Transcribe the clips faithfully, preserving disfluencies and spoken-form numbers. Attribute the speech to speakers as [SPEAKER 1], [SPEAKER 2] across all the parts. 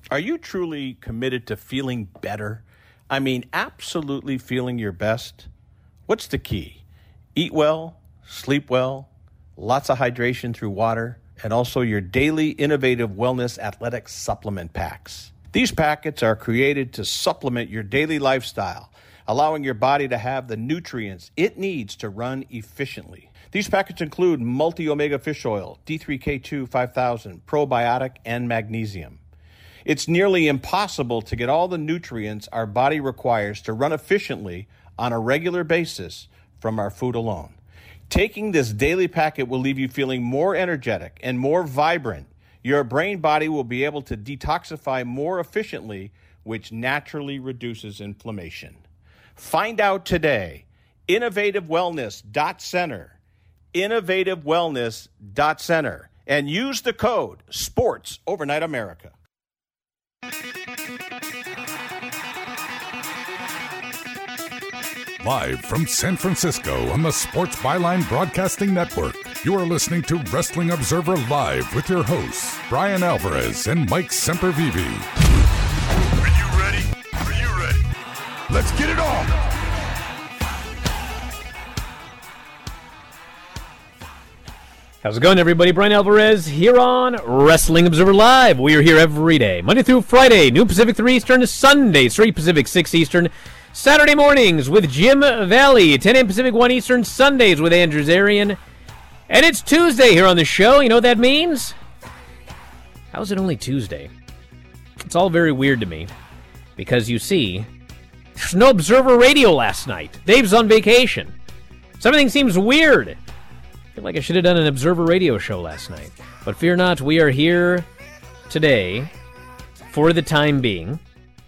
[SPEAKER 1] Are you truly committed to feeling better? I mean, absolutely feeling your best? What's the key? Eat well, sleep well, lots of hydration through water, and also your daily innovative wellness athletic supplement packs. These packets are created to supplement your daily lifestyle, allowing your body to have the nutrients it needs to run efficiently. These packets include multi-omega fish oil, D three K two five thousand, probiotic, and magnesium. It's nearly impossible to get all the nutrients our body requires to run efficiently on a regular basis from our food alone. Taking this daily packet will leave you feeling more energetic and more vibrant. Your brain body will be able to detoxify more efficiently, which naturally reduces inflammation. Find out today. innovative wellness dot center. innovative wellness dot center. And use the code SPORTS Overnight America.
[SPEAKER 2] Live from San Francisco on the Sports Byline Broadcasting Network, you are listening to Wrestling Observer Live with your hosts, Brian Alvarez and Mike Sempervive.
[SPEAKER 3] Are you ready? Are you ready?
[SPEAKER 2] Let's get it on!
[SPEAKER 4] How's it going, everybody? Brian Alvarez here on Wrestling Observer Live. We are here every day, Monday through Friday, noon Pacific, three Eastern, Sunday, three Pacific, six Eastern, Saturday mornings with Jim Valley, ten a.m. Pacific, one Eastern, Sundays with Andrew Zarian. And it's Tuesday here on the show. You know what that means? How is it only Tuesday? It's all very weird to me because, you see, there's no Observer Radio last night. Dave's on vacation. So everything seems weird. I feel like I should have done an Observer Radio show last night. But fear not, we are here today for the time being.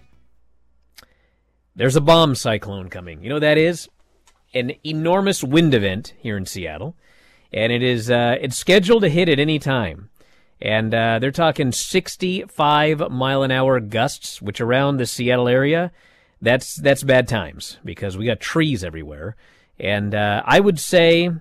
[SPEAKER 4] There's a bomb cyclone coming. You know what that is? An enormous wind event here in Seattle. And it is uh, it's scheduled to hit at any time. And uh, they're talking sixty-five mile an hour gusts, which around the Seattle area, that's that's bad times because we got trees everywhere. And uh, I would say...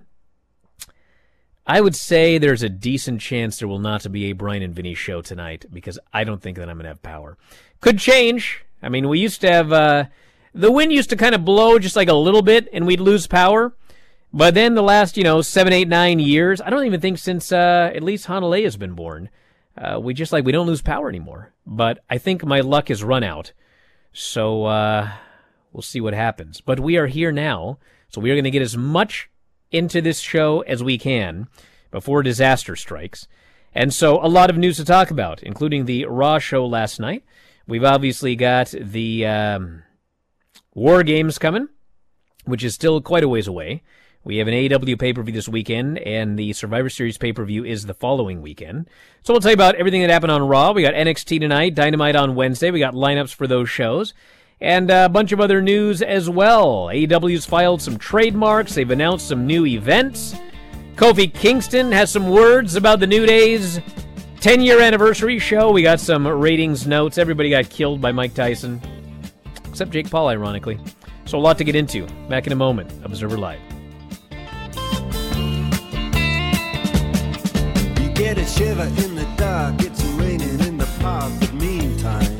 [SPEAKER 4] I would say there's a decent chance there will not be a Brian and Vinny show tonight because I don't think that I'm going to have power. Could change. I mean, we used to have, uh, the wind used to kind of blow just like a little bit and we'd lose power. But then the last, you know, seven, eight, nine years, I don't even think since uh, at least Hanalei has been born, uh, we just like, we don't lose power anymore. But I think my luck has run out. So uh, we'll see what happens. But we are here now, so we are going to get as much into this show as we can before disaster strikes. And so a lot of news to talk about, including the Raw show last night. We've obviously got the um, War Games coming, which is still quite a ways away. We have an A E W pay-per-view this weekend, and the Survivor Series pay-per-view is the following weekend. So we'll tell you about everything that happened on Raw. We got N X T tonight, Dynamite on Wednesday. We got lineups for those shows. And a bunch of other news as well. A E W's filed some trademarks. They've announced some new events. Kofi Kingston has some words about the New Day's ten-year anniversary show. We got some ratings notes. Everybody got killed by Mike Tyson, except Jake Paul, ironically. So a lot to get into. Back in a moment. Observer Live.
[SPEAKER 5] You get a shiver in the dark. It's raining in the park. But meantime,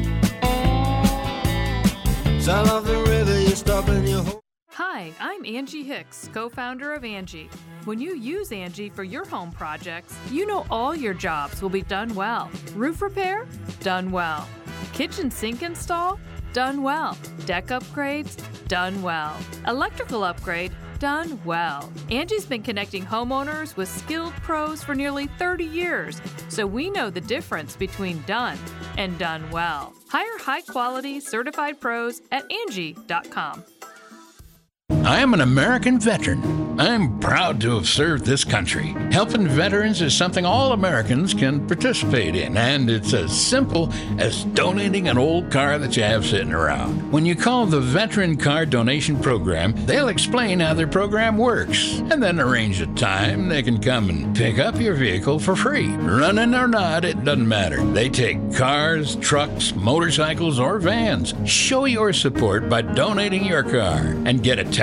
[SPEAKER 5] sound of the river, you're stopping your home.
[SPEAKER 6] Hi, I'm Angie Hicks, co-founder of Angie. When you use Angie for your home projects, you know all your jobs will be done well. Roof repair? Done well. Kitchen sink install? Done well. Deck upgrades? Done well. Electrical upgrade? Done well. Angie's been connecting homeowners with skilled pros for nearly thirty years, so we know the difference between done and done well. Hire high-quality, certified pros at Angie dot com.
[SPEAKER 7] I am an American veteran. I'm proud to have served this country. Helping veterans is something all Americans can participate in, and it's as simple as donating an old car that you have sitting around. When you call the Veteran Car Donation Program, they'll explain how their program works, and then arrange a time they can come and pick up your vehicle for free. Running or not, it doesn't matter. They take cars, trucks, motorcycles, or vans. Show your support by donating your car and get a tax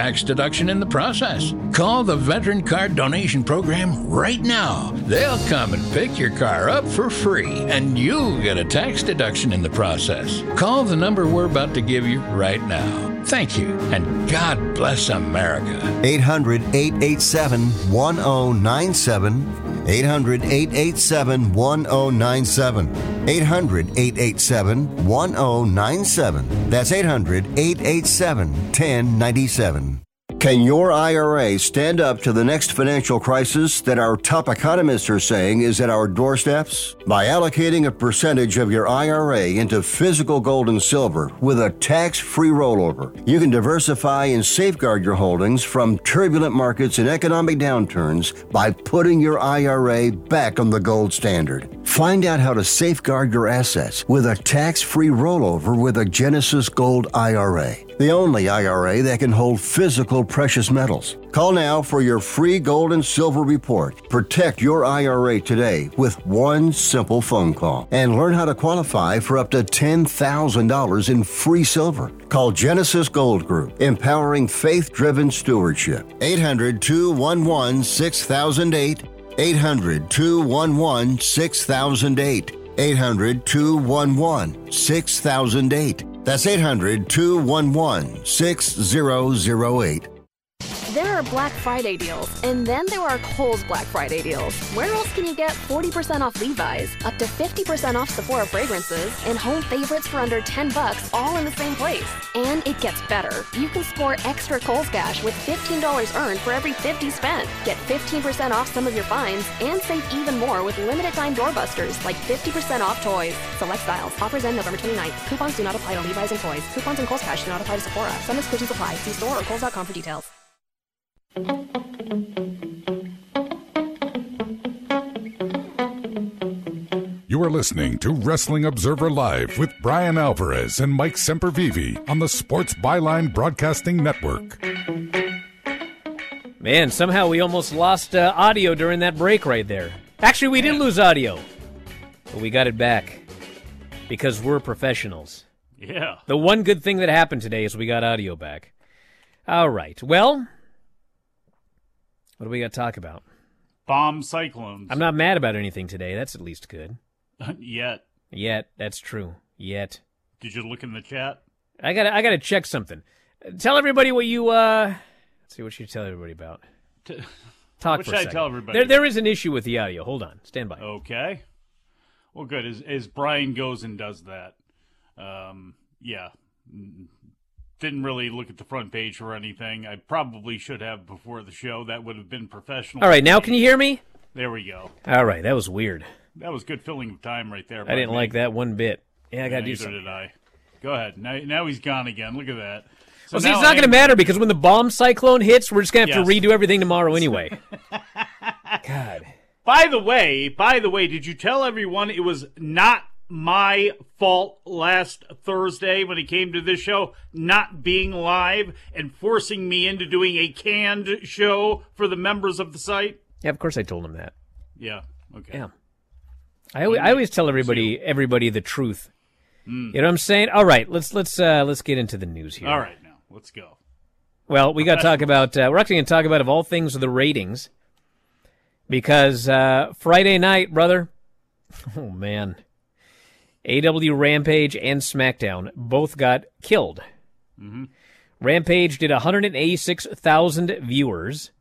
[SPEAKER 7] tax deduction in the process. Call the Veteran Car Donation Program right now. They'll come and pick your car up for free, and you'll get a tax deduction in the process. Call the number we're about to give you right now. Thank you, and God bless America.
[SPEAKER 8] eight hundred, eight eight seven, one zero nine seven. eight hundred, eight eight seven, one zero nine seven. eight hundred, eight eight seven, one zero nine seven. That's eight hundred, eight eight seven, one zero nine seven. Can your I R A stand up to the next financial crisis that our top economists are saying is at our doorsteps? By allocating a percentage of your I R A into physical gold and silver with a tax-free rollover, you can diversify and safeguard your holdings from turbulent markets and economic downturns by putting your I R A back on the gold standard. Find out how to safeguard your assets with a tax-free rollover with a Genesis Gold I R A, the only I R A that can hold physical precious metals. Call now for your free gold and silver report. Protect your I R A today with one simple phone call and learn how to qualify for up to ten thousand dollars in free silver. Call Genesis Gold Group, empowering faith-driven stewardship. eight hundred, two one one, six thousand eight. eight hundred, two one one, six thousand eight. eight hundred, two one one, six thousand eight. That's eight hundred, two one one, six thousand eight.
[SPEAKER 9] There are Black Friday deals, and then there are Kohl's Black Friday deals. Where else can you get forty percent off Levi's, up to fifty percent off Sephora fragrances, and home favorites for under ten bucks, all in the same place? And it gets better. You can score extra Kohl's cash with fifteen dollars earned for every fifty spent. Get fifteen percent off some of your finds, and save even more with limited time doorbusters, like fifty percent off toys. Select styles. Offers end November twenty-ninth. Coupons do not apply to Levi's and toys. Coupons and Kohl's cash do not apply to Sephora. Some exclusions apply. See store or kohls dot com for details.
[SPEAKER 2] You are listening to Wrestling Observer Live with Brian Alvarez and Mike Sempervive on the Sports Byline Broadcasting Network.
[SPEAKER 4] Man, somehow we almost lost uh, audio during that break right there. Actually, we did lose audio, but we got it back because we're professionals.
[SPEAKER 10] Yeah.
[SPEAKER 4] The one good thing that happened today is we got audio back. All right. Well, what do we got to talk about?
[SPEAKER 10] Bomb cyclones.
[SPEAKER 4] I'm not mad about anything today. That's at least good.
[SPEAKER 10] Yet.
[SPEAKER 4] Yet. That's true. Yet.
[SPEAKER 10] Did you look in the chat?
[SPEAKER 4] I got I got to check something. Tell everybody what you, uh, let's see what you tell everybody about.
[SPEAKER 10] To,
[SPEAKER 4] Talk
[SPEAKER 10] what
[SPEAKER 4] for
[SPEAKER 10] should
[SPEAKER 4] a
[SPEAKER 10] I
[SPEAKER 4] second.
[SPEAKER 10] tell everybody?
[SPEAKER 4] There, there is an issue with the audio. Hold on. Stand by.
[SPEAKER 10] Okay. Well, good. As, as Brian goes and does that, um, yeah. Didn't really look at the front page or anything. I probably should have before the show. That would have been professional.
[SPEAKER 4] All right, now can you hear me?
[SPEAKER 10] There we go.
[SPEAKER 4] All right, that was weird.
[SPEAKER 10] That was good filling of time right there.
[SPEAKER 4] I didn't
[SPEAKER 10] me.
[SPEAKER 4] like that one bit. Yeah, I got to do
[SPEAKER 10] Neither
[SPEAKER 4] something.
[SPEAKER 10] did I. Go ahead. Now, now he's gone again. Look at that. So
[SPEAKER 4] well, see, it's
[SPEAKER 10] now
[SPEAKER 4] not
[SPEAKER 10] I
[SPEAKER 4] going to
[SPEAKER 10] am-
[SPEAKER 4] matter because when the bomb cyclone hits, we're just going to have
[SPEAKER 10] Yes.
[SPEAKER 4] to redo everything tomorrow anyway. God.
[SPEAKER 10] By the way, by the way, did you tell everyone it was not my fault last Thursday when it came to this show not being live and forcing me into doing a canned show for the members of the site?
[SPEAKER 4] Yeah, of course I told him that.
[SPEAKER 10] Yeah. Okay.
[SPEAKER 4] Yeah. I, always, I always tell everybody everybody the truth. Mm. You know what I'm saying? All right, let's let's uh, let's get into the news here.
[SPEAKER 10] All right, now let's go.
[SPEAKER 4] Well, we got to talk about. Uh, we're actually going to talk about of all things the ratings, because uh, Friday night, brother. Oh man, A E W Rampage and SmackDown both got killed.
[SPEAKER 10] Mm-hmm.
[SPEAKER 4] Rampage did one hundred eighty-six thousand viewers,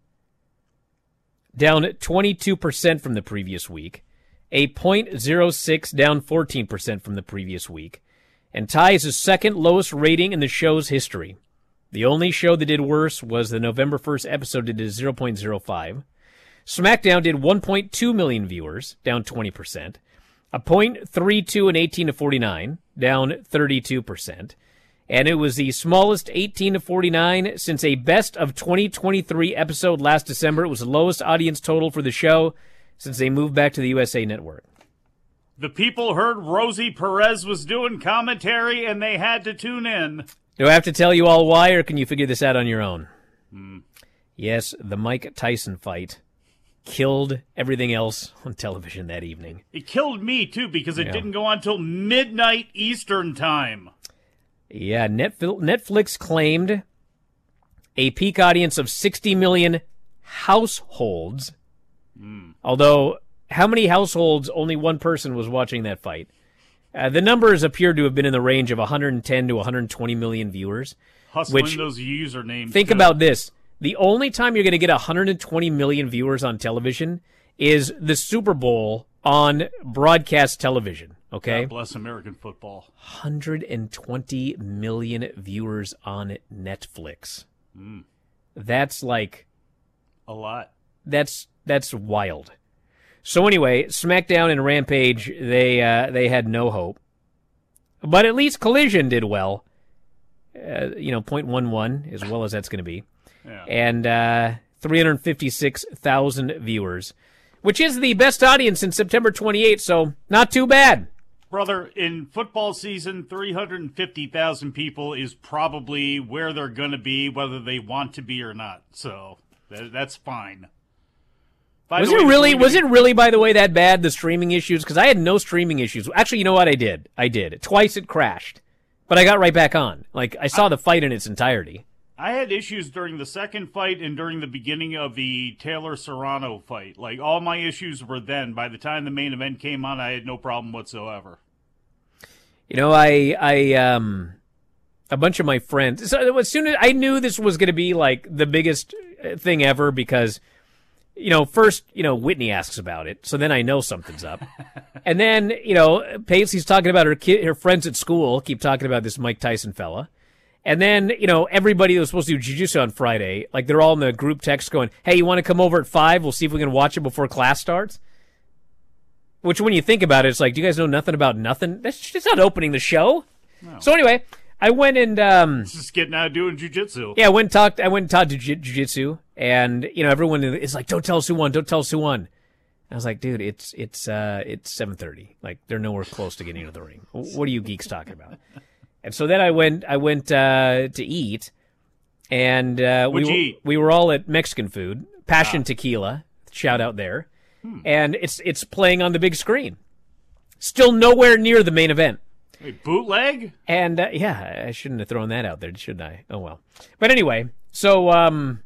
[SPEAKER 4] down twenty-two percent from the previous week. A point oh six down fourteen percent from the previous week, and ties the second lowest rating in the show's history. The only show that did worse was the November first episode that did zero point zero five. SmackDown did one point two million viewers, down twenty percent. A point three two in eighteen to forty-nine, down thirty-two percent. And it was the smallest eighteen to forty-nine since a best of twenty twenty-three episode last December. It was the lowest audience total for the show since they moved back to the U S A Network.
[SPEAKER 10] The people heard Rosie Perez was doing commentary and they had to tune in.
[SPEAKER 4] Do I have to tell you all why, or can you figure this out on your own?
[SPEAKER 10] Hmm.
[SPEAKER 4] Yes, the Mike Tyson fight killed everything else on television that evening.
[SPEAKER 10] It killed me, too, because it
[SPEAKER 4] Yeah.
[SPEAKER 10] didn't go on till midnight Eastern time.
[SPEAKER 4] Yeah, Netflix Netflix claimed a peak audience of sixty million households. Mm. Although, how many households, only one person was watching that fight. Uh, the numbers appear to have been in the range of one hundred ten to one hundred twenty million viewers.
[SPEAKER 10] Hustling
[SPEAKER 4] which,
[SPEAKER 10] those usernames.
[SPEAKER 4] Think
[SPEAKER 10] too.
[SPEAKER 4] about this. The only time you're going to get one hundred twenty million viewers on television is the Super Bowl on broadcast television, okay?
[SPEAKER 10] God bless American football.
[SPEAKER 4] one hundred twenty million viewers on Netflix.
[SPEAKER 10] Mm.
[SPEAKER 4] That's like...
[SPEAKER 10] A lot.
[SPEAKER 4] That's that's wild. So anyway, SmackDown and Rampage, they uh, they had no hope. But at least Collision did well. Uh, you know, point one one, as well as that's going to be.
[SPEAKER 10] Yeah.
[SPEAKER 4] And uh, three hundred fifty-six thousand viewers, which is the best audience in September twenty-eighth, so not too bad.
[SPEAKER 10] Brother, in football season, three hundred fifty thousand people is probably where they're going to be, whether they want to be or not. So that, that's fine. By
[SPEAKER 4] was
[SPEAKER 10] the
[SPEAKER 4] it
[SPEAKER 10] way,
[SPEAKER 4] really?
[SPEAKER 10] we-
[SPEAKER 4] Was it really, by the way, that bad? The streaming issues? Because I had no streaming issues. Actually, you know what? I did. I did. Twice it crashed, but I got right back on. Like I saw the fight in its entirety.
[SPEAKER 10] I had issues during the second fight and during the beginning of the Taylor Serrano fight. Like, all my issues were then. By the time the main event came on, I had no problem whatsoever.
[SPEAKER 4] You know, I, I, um, a bunch of my friends, so as soon as I knew this was going to be like the biggest thing ever because, you know, first, you know, Whitney asks about it. So then I know something's up. And then, you know, Paisley's talking about her kid, her friends at school keep talking about this Mike Tyson fella. And then, you know, everybody that was supposed to do jiu-jitsu on Friday, like they're all in the group text going, hey, you want to come over at five? We'll see if we can watch it before class starts. Which, when you think about it, it's like, do you guys know nothing about nothing? That's just not opening the show. No. So anyway, I went and... Um,
[SPEAKER 10] This is getting out of doing jiu-jitsu.
[SPEAKER 4] Yeah, I went and talked, I went and taught jiu- jiu-jitsu. And, you know, everyone is like, don't tell us who won, don't tell us who won. I was like, dude, it's it's uh, it's seven thirty. Like, they're nowhere close to getting into the ring. What are you geeks talking about? And so then I went I went uh, to eat, and uh, we,
[SPEAKER 10] What'd you
[SPEAKER 4] were,
[SPEAKER 10] eat?
[SPEAKER 4] we were all at Mexican food, Passion
[SPEAKER 10] Ah.
[SPEAKER 4] Tequila, shout out there.
[SPEAKER 10] Hmm.
[SPEAKER 4] And it's it's playing on the big screen. Still nowhere near the main event.
[SPEAKER 10] Wait, bootleg?
[SPEAKER 4] And, uh, yeah, I shouldn't have thrown that out there, shouldn't I? Oh, well. But anyway, so, um...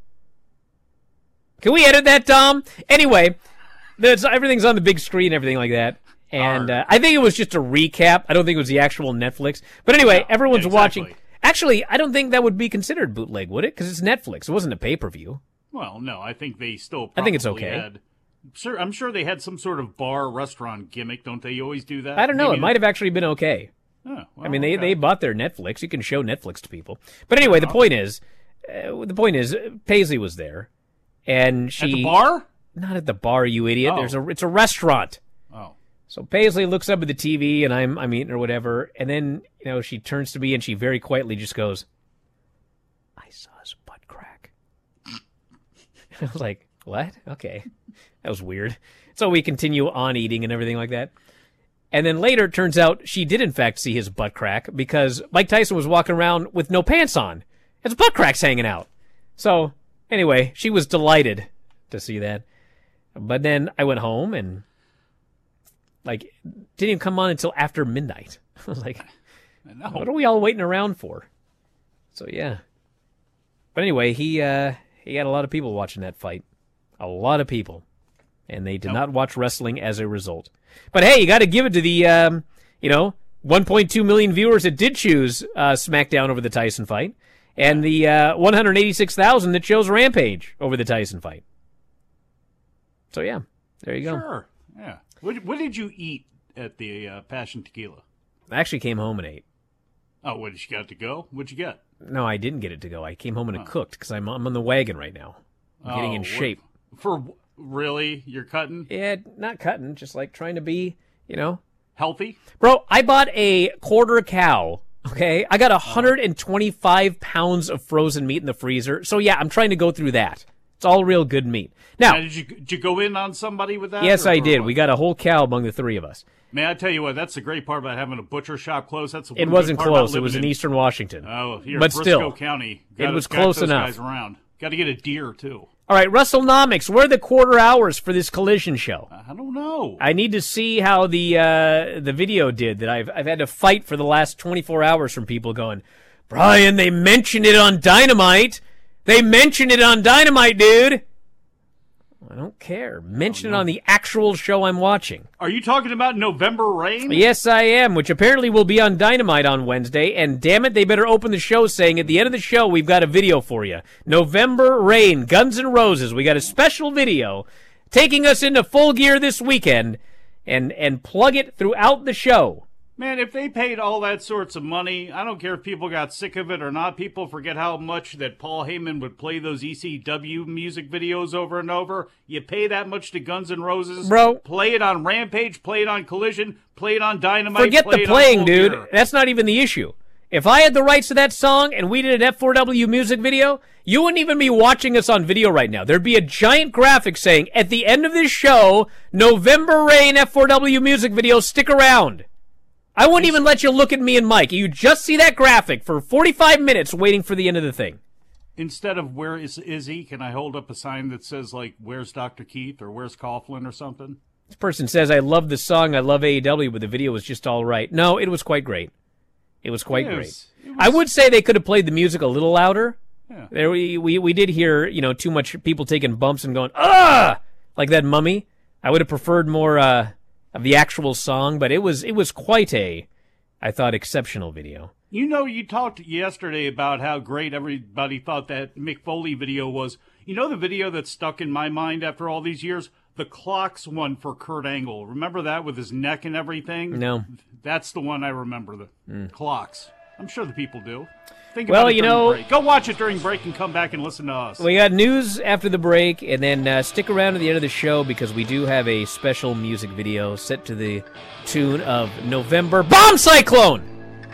[SPEAKER 4] Can we edit that, Tom? Anyway, there's, everything's on the big screen, everything like that. And uh, I think it was just a recap. I don't think it was the actual Netflix. But anyway,
[SPEAKER 10] No,
[SPEAKER 4] everyone's
[SPEAKER 10] exactly.
[SPEAKER 4] watching. Actually, I don't think that would be considered bootleg, would it? Because it's Netflix. It wasn't a pay-per-view.
[SPEAKER 10] Well, no, I think they still
[SPEAKER 4] I think it's
[SPEAKER 10] probably
[SPEAKER 4] okay.
[SPEAKER 10] had... Sure, I'm sure they had some sort of bar restaurant gimmick, don't they always do that?
[SPEAKER 4] I don't know.
[SPEAKER 10] Maybe
[SPEAKER 4] it might have actually been okay.
[SPEAKER 10] Oh, well,
[SPEAKER 4] I mean, they,
[SPEAKER 10] okay.
[SPEAKER 4] they bought their Netflix. You can show Netflix to people. But anyway, the point is, uh, the point is, Paisley was there, and she
[SPEAKER 10] At the bar?
[SPEAKER 4] Not at the bar, you idiot.
[SPEAKER 10] Oh.
[SPEAKER 4] There's a it's a restaurant.
[SPEAKER 10] Oh.
[SPEAKER 4] So Paisley looks up at the T V, and I'm I'm eating or whatever, and then you know she turns to me and she very quietly just goes, "I saw his butt crack." I was like, "What? Okay, that was weird." So we continue on eating and everything like that. And then later, it turns out she did, in fact, see his butt crack because Mike Tyson was walking around with no pants on. His butt crack's hanging out. So, anyway, she was delighted to see that. But then I went home and, like, didn't even come on until after midnight. I was like,
[SPEAKER 10] I know.
[SPEAKER 4] what are we all waiting around for? So, yeah. But anyway, he, uh, he had a lot of people watching that fight. A lot of people. And they did
[SPEAKER 10] Nope.
[SPEAKER 4] not watch wrestling as a result. But hey, you got to give it to the, um, you know, one point two million viewers that did choose uh, SmackDown over the Tyson fight, and the uh, one hundred eighty-six thousand that chose Rampage over the Tyson fight. So yeah, there you go.
[SPEAKER 10] Sure. Yeah. What, what did you eat at the uh, Passion Tequila?
[SPEAKER 4] I actually came home and ate.
[SPEAKER 10] Oh, what did you got to go? What'd you get?
[SPEAKER 4] No, I didn't get it to go. I came home and
[SPEAKER 10] Oh.
[SPEAKER 4] it cooked because I'm I'm on the wagon right now. I'm getting
[SPEAKER 10] Oh,
[SPEAKER 4] in
[SPEAKER 10] what-
[SPEAKER 4] shape.
[SPEAKER 10] For really? You're cutting?
[SPEAKER 4] Yeah, not cutting, just like trying to be, you know,
[SPEAKER 10] Healthy?
[SPEAKER 4] Bro, I bought a quarter cow, okay? I got one hundred twenty-five pounds of frozen meat in the freezer. So, yeah, I'm trying to go through that. It's all real good meat. Now,
[SPEAKER 10] Now, did you did you go in on somebody with that?
[SPEAKER 4] yes,
[SPEAKER 10] or-
[SPEAKER 4] I
[SPEAKER 10] or
[SPEAKER 4] did.
[SPEAKER 10] what?
[SPEAKER 4] We got a whole cow among the three of us.
[SPEAKER 10] Man, I tell you what, that's the great part about having a butcher shop close. That's the
[SPEAKER 4] It
[SPEAKER 10] one
[SPEAKER 4] wasn't
[SPEAKER 10] good part about
[SPEAKER 4] close. It was
[SPEAKER 10] living
[SPEAKER 4] in Eastern Washington.
[SPEAKER 10] Oh, here,
[SPEAKER 4] but
[SPEAKER 10] Briscoe
[SPEAKER 4] still,
[SPEAKER 10] County.
[SPEAKER 4] it
[SPEAKER 10] Gotta-
[SPEAKER 4] was
[SPEAKER 10] gotta
[SPEAKER 4] close
[SPEAKER 10] those
[SPEAKER 4] enough.
[SPEAKER 10] Guys around. Got to get a deer too.
[SPEAKER 4] All right, WrestleNomics, where are the quarter hours for this Collision show?
[SPEAKER 10] I don't know.
[SPEAKER 4] I need to see how the uh, the video did that I've I've had to fight for the last twenty-four hours from people going, Brian, they mentioned it on Dynamite. They mentioned it on Dynamite, dude. I don't care. Mention it on the actual show I'm watching.
[SPEAKER 10] Are you talking about November Rain?
[SPEAKER 4] Yes, I am, which apparently will be on Dynamite on Wednesday. And damn it, they better open the show saying at the end of the show, we've got a video for you. November Rain, Guns N' Roses. We got a special video taking us into full gear this weekend and, and plug it throughout the show.
[SPEAKER 10] Man, if they paid all that sorts of money, I don't care if people got sick of it or not. People forget how much that Paul Heyman would play those E C W music videos over and over. You pay that much to Guns N' Roses,
[SPEAKER 4] bro.
[SPEAKER 10] Play it on Rampage, play it on Collision, play it on Dynamite.
[SPEAKER 4] Forget
[SPEAKER 10] play
[SPEAKER 4] the
[SPEAKER 10] it
[SPEAKER 4] playing,
[SPEAKER 10] on
[SPEAKER 4] dude.
[SPEAKER 10] Gear.
[SPEAKER 4] That's not even the issue. If I had the rights to that song and we did an F four W music video, you wouldn't even be watching us on video right now. There'd be a giant graphic saying, at the end of this show, November Rain F four W music video, stick around. I wouldn't even let you look at me and Mike. You just see that graphic for forty-five minutes waiting for the end of the thing.
[SPEAKER 10] Instead of where is Izzy, can I hold up a sign that says, like, where's Doctor Keith or where's Coughlin or something?
[SPEAKER 4] This person says, I love the song, I love A E W, but the video was just all right. No, it was quite great. It was quite
[SPEAKER 10] It
[SPEAKER 4] great.
[SPEAKER 10] was- it was-
[SPEAKER 4] I would say they could have played the music a little louder.
[SPEAKER 10] Yeah.
[SPEAKER 4] There we, we we did hear, you know, too much people taking bumps and going, ah, like that Mummy. I would have preferred more uh, of the actual song, but it was it was quite a, I thought, exceptional video.
[SPEAKER 10] You know, you talked yesterday about how great everybody thought that Mick Foley video was. You know the video that's stuck in my mind after all these years? The Clocks one for Kurt Angle. Remember that with his neck and everything?
[SPEAKER 4] No.
[SPEAKER 10] That's the one I remember, the
[SPEAKER 4] Mm.
[SPEAKER 10] Clocks. I'm sure the people do. Think
[SPEAKER 4] Well,
[SPEAKER 10] about it
[SPEAKER 4] you
[SPEAKER 10] during
[SPEAKER 4] know-
[SPEAKER 10] break. Go watch it during break and come back and listen to us.
[SPEAKER 4] We got news after the break, and then uh, stick around to the end of the show because we do have a special music video set to the tune of November Bomb Cyclone!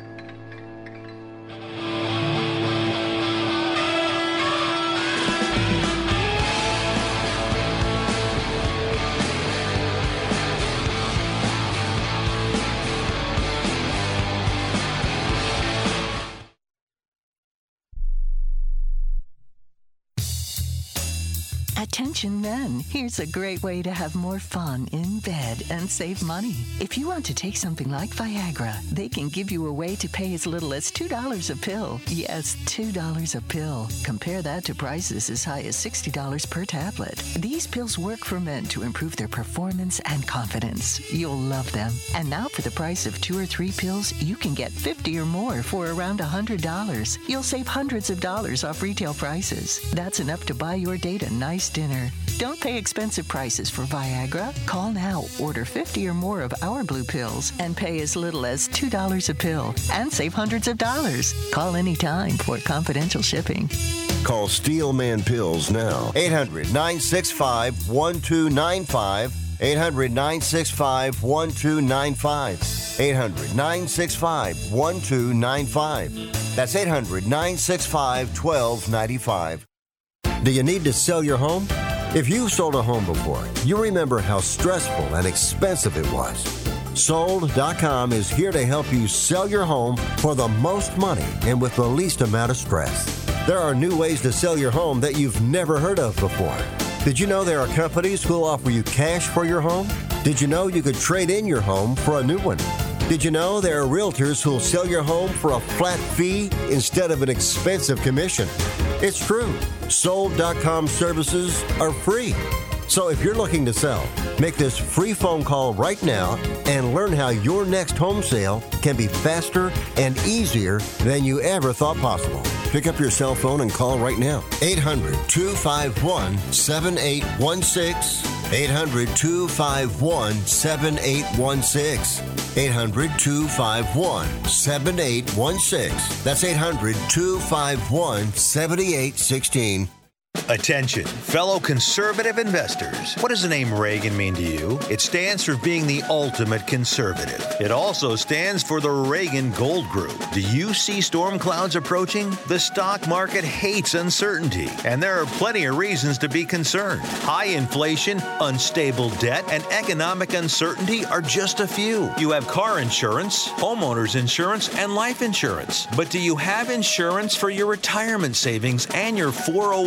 [SPEAKER 11] Attention men, here's a great way to have more fun in bed and save money. If you want to take something like Viagra, they can give you a way to pay as little as two dollars a pill. Yes, two dollars a pill. Compare that to prices as high as sixty dollars per tablet. These pills work for men to improve their performance and confidence. You'll love them. And now for the price of two or three pills, you can get fifty or more for around one hundred dollars. You'll save hundreds of dollars off retail prices. That's enough to buy your date a nice dinner. Don't pay expensive prices for Viagra. Call now, order fifty or more of our blue pills, and pay as little as two dollars a pill and save hundreds of dollars. Call anytime for confidential shipping.
[SPEAKER 8] Call Steelman Pills now. eight hundred, nine six five, one two nine five. eight hundred, nine six five, one two nine five. eight hundred, nine six five, one two nine five. That's eight hundred, nine six five, one two nine five. Do you need to sell your home? If you've sold a home before, you remember how stressful and expensive it was. Sold dot com is here to help you sell your home for the most money and with the least amount of stress. There are new ways to sell your home that you've never heard of before. Did you know there are companies who'll offer you cash for your home? Did you know you could trade in your home for a new one? Did you know there are realtors who'll sell your home for a flat fee instead of an expensive commission? It's true. Sold dot com services are free. So if you're looking to sell, make this free phone call right now and learn how your next home sale can be faster and easier than you ever thought possible. Pick up your cell phone and call right now. eight hundred, two five one, seven eight one six. eight hundred, two five one, seven eight one six. eight hundred, two five one, seven eight one six. That's eight hundred, two five one, seven eight one six.
[SPEAKER 12] Attention, fellow conservative investors. What does the name Reagan mean to you? It stands for being the ultimate conservative. It also stands for the Reagan Gold Group. Do you see storm clouds approaching? The stock market hates uncertainty, and there are plenty of reasons to be concerned. High inflation, unstable debt, and economic uncertainty are just a few. You have car insurance, homeowners insurance, and life insurance. But do you have insurance for your retirement savings and your four oh one k?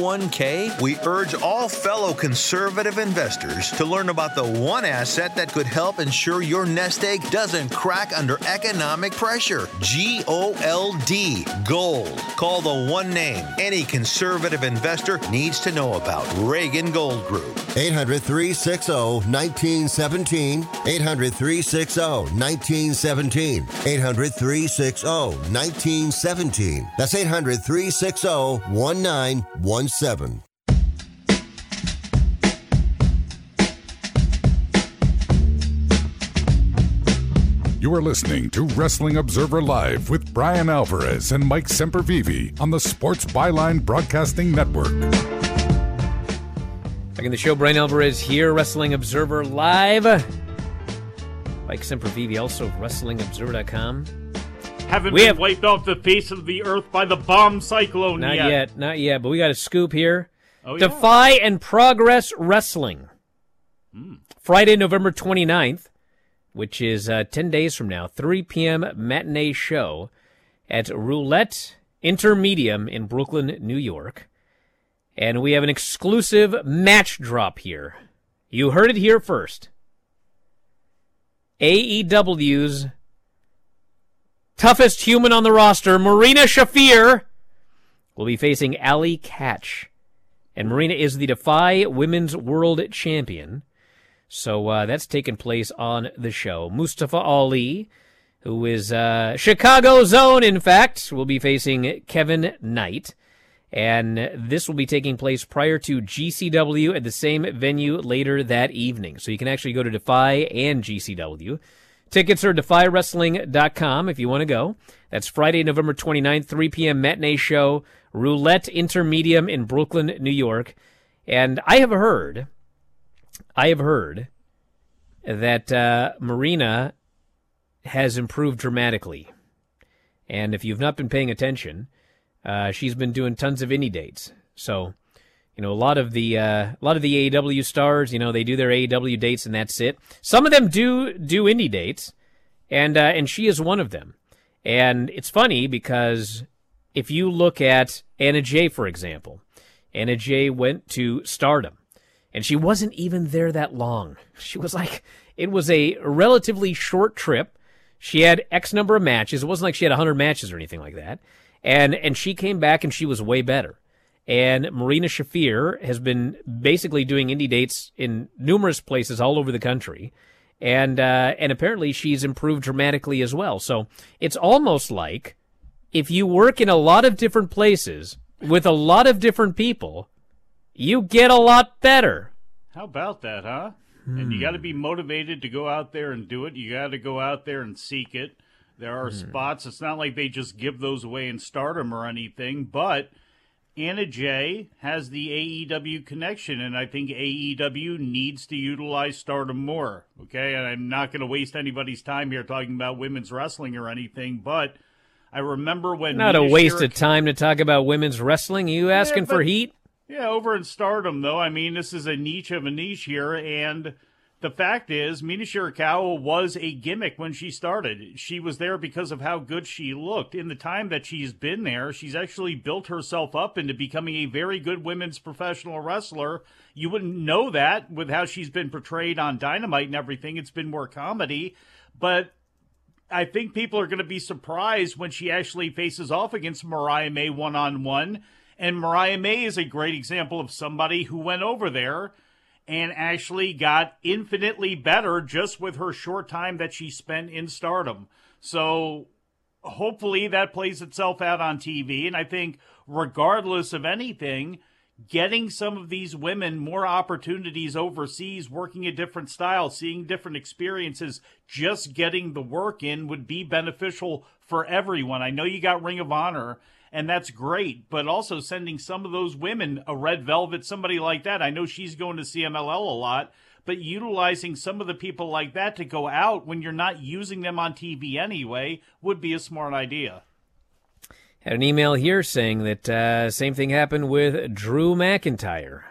[SPEAKER 12] Today, we urge all fellow conservative investors to learn about the one asset that could help ensure your nest egg doesn't crack under economic pressure. G O L D, gold. Call the one name any conservative investor needs to know about. Reagan Gold Group.
[SPEAKER 8] eight hundred, three six zero, one nine one seven. eight hundred, three six zero, one nine one seven. eight hundred, three six zero, one nine one seven. That's eight hundred, three six zero, one nine one seven.
[SPEAKER 2] You are listening to Wrestling Observer Live with Brian Alvarez and Mike Sempervive on the Sports Byline Broadcasting Network.
[SPEAKER 4] Back in the show, Brian Alvarez here, Wrestling Observer Live. Mike Sempervive, also of Wrestling Observer dot com.
[SPEAKER 10] Haven't
[SPEAKER 4] we
[SPEAKER 10] been
[SPEAKER 4] have,
[SPEAKER 10] wiped off the face of the earth by the bomb cyclone
[SPEAKER 4] not
[SPEAKER 10] yet.
[SPEAKER 4] yet. Not yet, but we got a scoop here.
[SPEAKER 10] Oh, yeah.
[SPEAKER 4] Defy and Progress Wrestling.
[SPEAKER 10] Mm.
[SPEAKER 4] Friday, November twenty-ninth. Which is uh, ten days from now, three p.m. matinee show at Roulette Intermedium in Brooklyn, New York. And we have an exclusive match drop here. You heard it here first. A E W's toughest human on the roster, Marina Shafir, will be facing Ali Catch. And Marina is the Defy Women's World Champion. So uh, that's taking place on the show. Mustafa Ali, who is uh, Chicago's own, in fact, will be facing Kevin Knight. And this will be taking place prior to G C W at the same venue later that evening. So you can actually go to Defy and G C W. Tickets are defy wrestling dot com if you want to go. That's Friday, November twenty-ninth, three p.m. matinee show, Roulette Intermedium in Brooklyn, New York. And I have heard... I have heard that uh, Marina has improved dramatically. And if you've not been paying attention, uh, she's been doing tons of indie dates. So, you know, a lot of the uh, a lot of the A E W stars, you know, they do their A E W dates and that's it. Some of them do do indie dates, and uh, and she is one of them. And it's funny because if you look at Anna Jay, for example, Anna Jay went to Stardom. And she wasn't even there that long. She was like, it was a relatively short trip. She had X number of matches. It wasn't like she had one hundred matches or anything like that. And and she came back and she was way better. And Marina Shafir has been basically doing indie dates in numerous places all over the country. And uh, and apparently she's improved dramatically as well. So it's almost like if you work in a lot of different places with a lot of different people, you get a lot better.
[SPEAKER 10] How about that, huh?
[SPEAKER 4] Hmm.
[SPEAKER 10] And you got to be motivated to go out there and do it. You got to go out there and seek it. There are
[SPEAKER 4] Hmm.
[SPEAKER 10] spots. It's not like they just give those away in Stardom or anything, but Anna Jay has the A E W connection, and I think A E W needs to utilize Stardom more, okay? And I'm not going to waste anybody's time here talking about women's wrestling or anything, but I remember when...
[SPEAKER 4] Not a
[SPEAKER 10] Mina
[SPEAKER 4] waste
[SPEAKER 10] Shira-
[SPEAKER 4] of time to talk about women's wrestling. Are you asking
[SPEAKER 10] Yeah,
[SPEAKER 4] for
[SPEAKER 10] but-
[SPEAKER 4] heat?
[SPEAKER 10] Yeah, over in Stardom, though, I mean, this is a niche of a niche here, and the fact is, Mina Shirakawa was a gimmick when she started. She was there because of how good she looked. In the time that she's been there, she's actually built herself up into becoming a very good women's professional wrestler. You wouldn't know that with how she's been portrayed on Dynamite and everything. It's been more comedy, but I think people are going to be surprised when she actually faces off against Mariah May one-on-one. And Mariah May is a great example of somebody who went over there and actually got infinitely better just with her short time that she spent in Stardom. So hopefully that plays itself out on T V. And I think regardless of anything, getting some of these women more opportunities overseas, working a different style, seeing different experiences, just getting the work in would be beneficial for everyone. I know you got Ring of Honor, and that's great, but also sending some of those women, a Red Velvet, somebody like that. I know she's going to C M L L a lot, but utilizing some of the people like that to go out when you're not using them on T V anyway would be a smart idea.
[SPEAKER 4] Had an email here saying that uh, same thing happened with Drew McIntyre.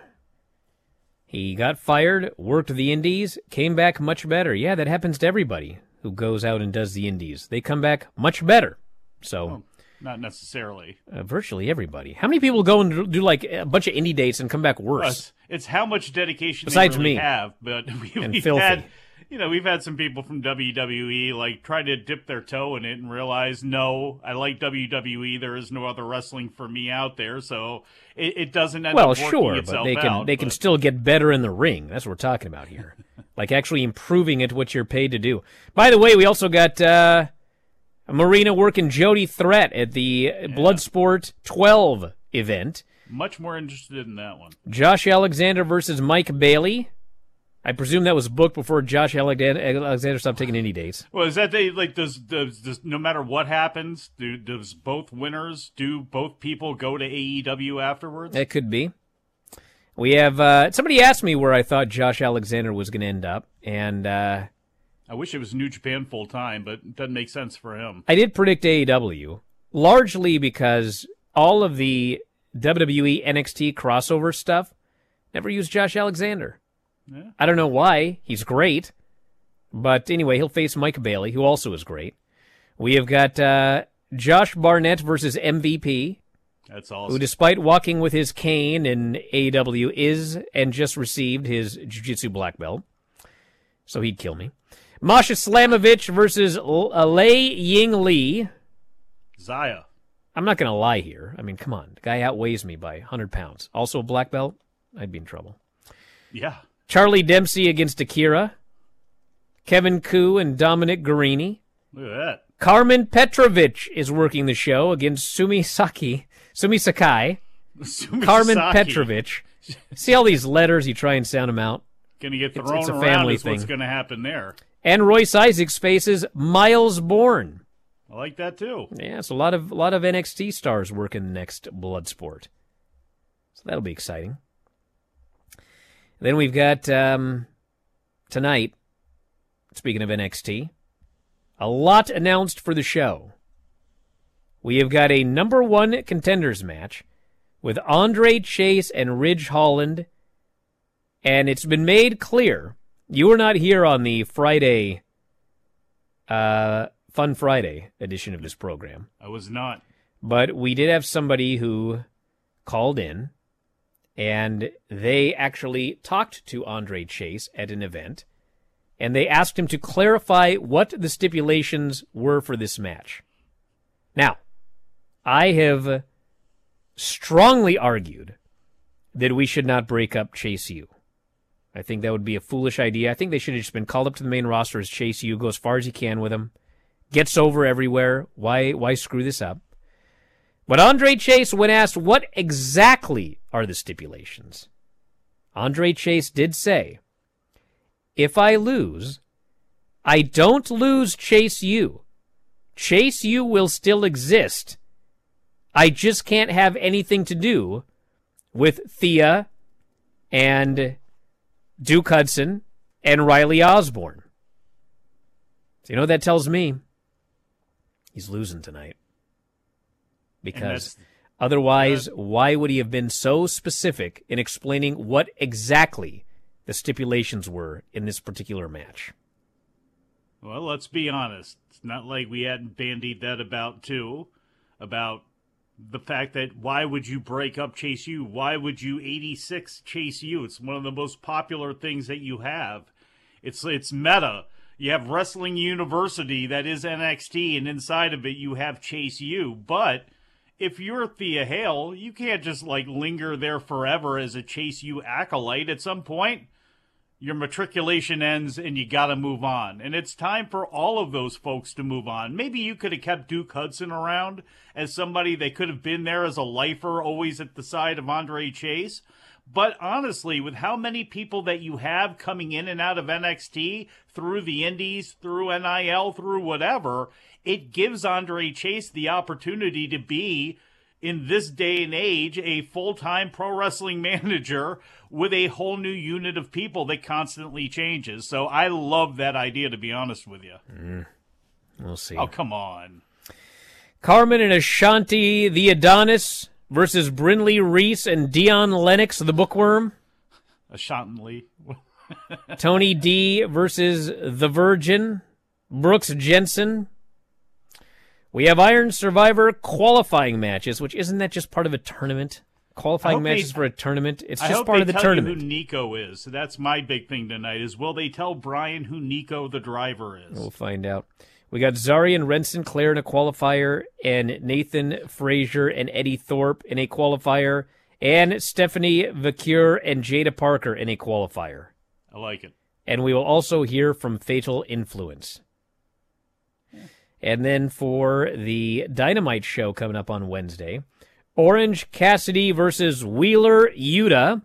[SPEAKER 4] He got fired, worked the indies, came back much better. Yeah, that happens to everybody who goes out and does the indies. They come back much better. So...
[SPEAKER 10] Oh. Not necessarily.
[SPEAKER 4] Uh, virtually everybody. How many people go and do like a bunch of indie dates and come back worse?
[SPEAKER 10] It's, it's how much dedication
[SPEAKER 4] Besides
[SPEAKER 10] they really
[SPEAKER 4] me.
[SPEAKER 10] have. But we,
[SPEAKER 4] And
[SPEAKER 10] we've
[SPEAKER 4] filthy.
[SPEAKER 10] had, you know, we've had some people from W W E like try to dip their toe in it and realize, no, I like W W E. There is no other wrestling for me out there, so it, it doesn't end
[SPEAKER 4] Well,
[SPEAKER 10] up working
[SPEAKER 4] sure,
[SPEAKER 10] itself
[SPEAKER 4] but they can
[SPEAKER 10] out,
[SPEAKER 4] they
[SPEAKER 10] but...
[SPEAKER 4] can still get better in the ring. That's what we're talking about here. Like actually improving at what you're paid to do. By the way, we also got uh, Marina working Jody Threat at the yeah. Bloodsport twelve event.
[SPEAKER 10] Much more interested in that one.
[SPEAKER 4] Josh Alexander versus Mike Bailey. I presume that was booked before Josh Alexander stopped taking indie dates.
[SPEAKER 10] Well, is that they like does, does does no matter what happens, do does both winners do both people go to A E W afterwards?
[SPEAKER 4] That could be. We have uh, somebody asked me where I thought Josh Alexander was going to end up, and uh,
[SPEAKER 10] I wish it was New Japan full time, but it doesn't make sense for him.
[SPEAKER 4] I did predict A E W largely because all of the W W E N X T crossover stuff never used Josh Alexander.
[SPEAKER 10] Yeah.
[SPEAKER 4] I don't know why. He's great. But anyway, he'll face Mike Bailey, who also is great. We have got uh, Josh Barnett versus M V P.
[SPEAKER 10] That's awesome.
[SPEAKER 4] Who, despite walking with his cane in A E W, is and just received his Jiu-Jitsu black belt. So he'd kill me. Masha Slamovich versus L- uh, Lei Ying Lee.
[SPEAKER 10] Zaya.
[SPEAKER 4] I'm not going to lie here. I mean, come on. The guy outweighs me by one hundred pounds. Also a black belt? I'd be in trouble.
[SPEAKER 10] Yeah.
[SPEAKER 4] Charlie Dempsey against Akira. Kevin Koo and Dominic Guarini.
[SPEAKER 10] Look at that.
[SPEAKER 4] Carmen Petrovich is working the show against Sumi Saki. Sumi Sakai.
[SPEAKER 10] Sumi
[SPEAKER 4] Carmen
[SPEAKER 10] Saki.
[SPEAKER 4] Petrovich. See all these letters? You try and sound them out.
[SPEAKER 10] Going to get
[SPEAKER 4] It's-
[SPEAKER 10] thrown
[SPEAKER 4] it's a
[SPEAKER 10] around
[SPEAKER 4] family
[SPEAKER 10] is what's
[SPEAKER 4] thing.
[SPEAKER 10] going to happen there.
[SPEAKER 4] And Royce Isaacs faces Miles Bourne.
[SPEAKER 10] I like that too.
[SPEAKER 4] Yeah, it's a lot of a lot of N X T stars working the next Bloodsport. So that'll be exciting. Then we've got um, tonight, speaking of N X T, a lot announced for the show. We have got a number one contenders match with Andre Chase and Ridge Holland. And it's been made clear, you were not here on the Friday, uh, Fun Friday edition of this program.
[SPEAKER 10] I was not.
[SPEAKER 4] But we did have somebody who called in, and they actually talked to Andre Chase at an event, and they asked him to clarify what the stipulations were for this match. Now, I have strongly argued that we should not break up Chase U. I think that would be a foolish idea. I think they should have just been called up to the main roster as Chase U, go as far as he can with him, gets over everywhere. Why, why screw this up? But Andre Chase, when asked what exactly are the stipulations, Andre Chase did say, if I lose, I don't lose Chase U. Chase U will still exist. I just can't have anything to do with Thea and Duke Hudson and Riley Osborne. So you know what that tells me? He's losing tonight. Because otherwise, why would he have been so specific in explaining what exactly the stipulations were in this particular match?
[SPEAKER 10] Well, let's be honest. It's not like we hadn't bandied that about, too, about the fact that why would you break up Chase U? Why would you eighty-six Chase U? It's one of the most popular things that you have. It's it's meta. You have Wrestling University, that is N X T, and inside of it you have Chase U. But if you're Thea Hale, you can't just like linger there forever as a Chase U acolyte. At some point, your matriculation ends and you got to move on. And it's time for all of those folks to move on. Maybe you could have kept Duke Hudson around as somebody that could have been there as a lifer, always at the side of Andre Chase. But honestly, with how many people that you have coming in and out of N X T, through the indies, through N I L, through whatever, it gives Andre Chase the opportunity to be, in this day and age, a full-time pro wrestling manager with a whole new unit of people that constantly changes. So I love that idea, to be honest with you.
[SPEAKER 4] Mm. We'll see.
[SPEAKER 10] Oh, come on.
[SPEAKER 4] Carmen and Ashanti, the Adonis, versus Brinley Reese and Dion Lennox, the Bookworm.
[SPEAKER 10] Ashanti.
[SPEAKER 4] Tony D versus the Virgin, Brooks Jensen. We have Iron Survivor qualifying matches, which isn't that just part of a tournament? Qualifying matches
[SPEAKER 10] they,
[SPEAKER 4] for a tournament? It's
[SPEAKER 10] I
[SPEAKER 4] just
[SPEAKER 10] hope
[SPEAKER 4] part
[SPEAKER 10] they
[SPEAKER 4] of the
[SPEAKER 10] tell
[SPEAKER 4] tournament.
[SPEAKER 10] You who Nico is. So that's my big thing tonight is will they tell Brian who Nico the driver is?
[SPEAKER 4] We'll find out. We got Zari and Ren Sinclair in a qualifier, and Nathan Frazier and Eddie Thorpe in a qualifier, and Stephanie Vacure and Jada Parker in a qualifier.
[SPEAKER 10] I like it.
[SPEAKER 4] And we will also hear from Fatal Influence. Yeah. And then for the Dynamite show coming up on Wednesday, Orange Cassidy versus Wheeler Yuta.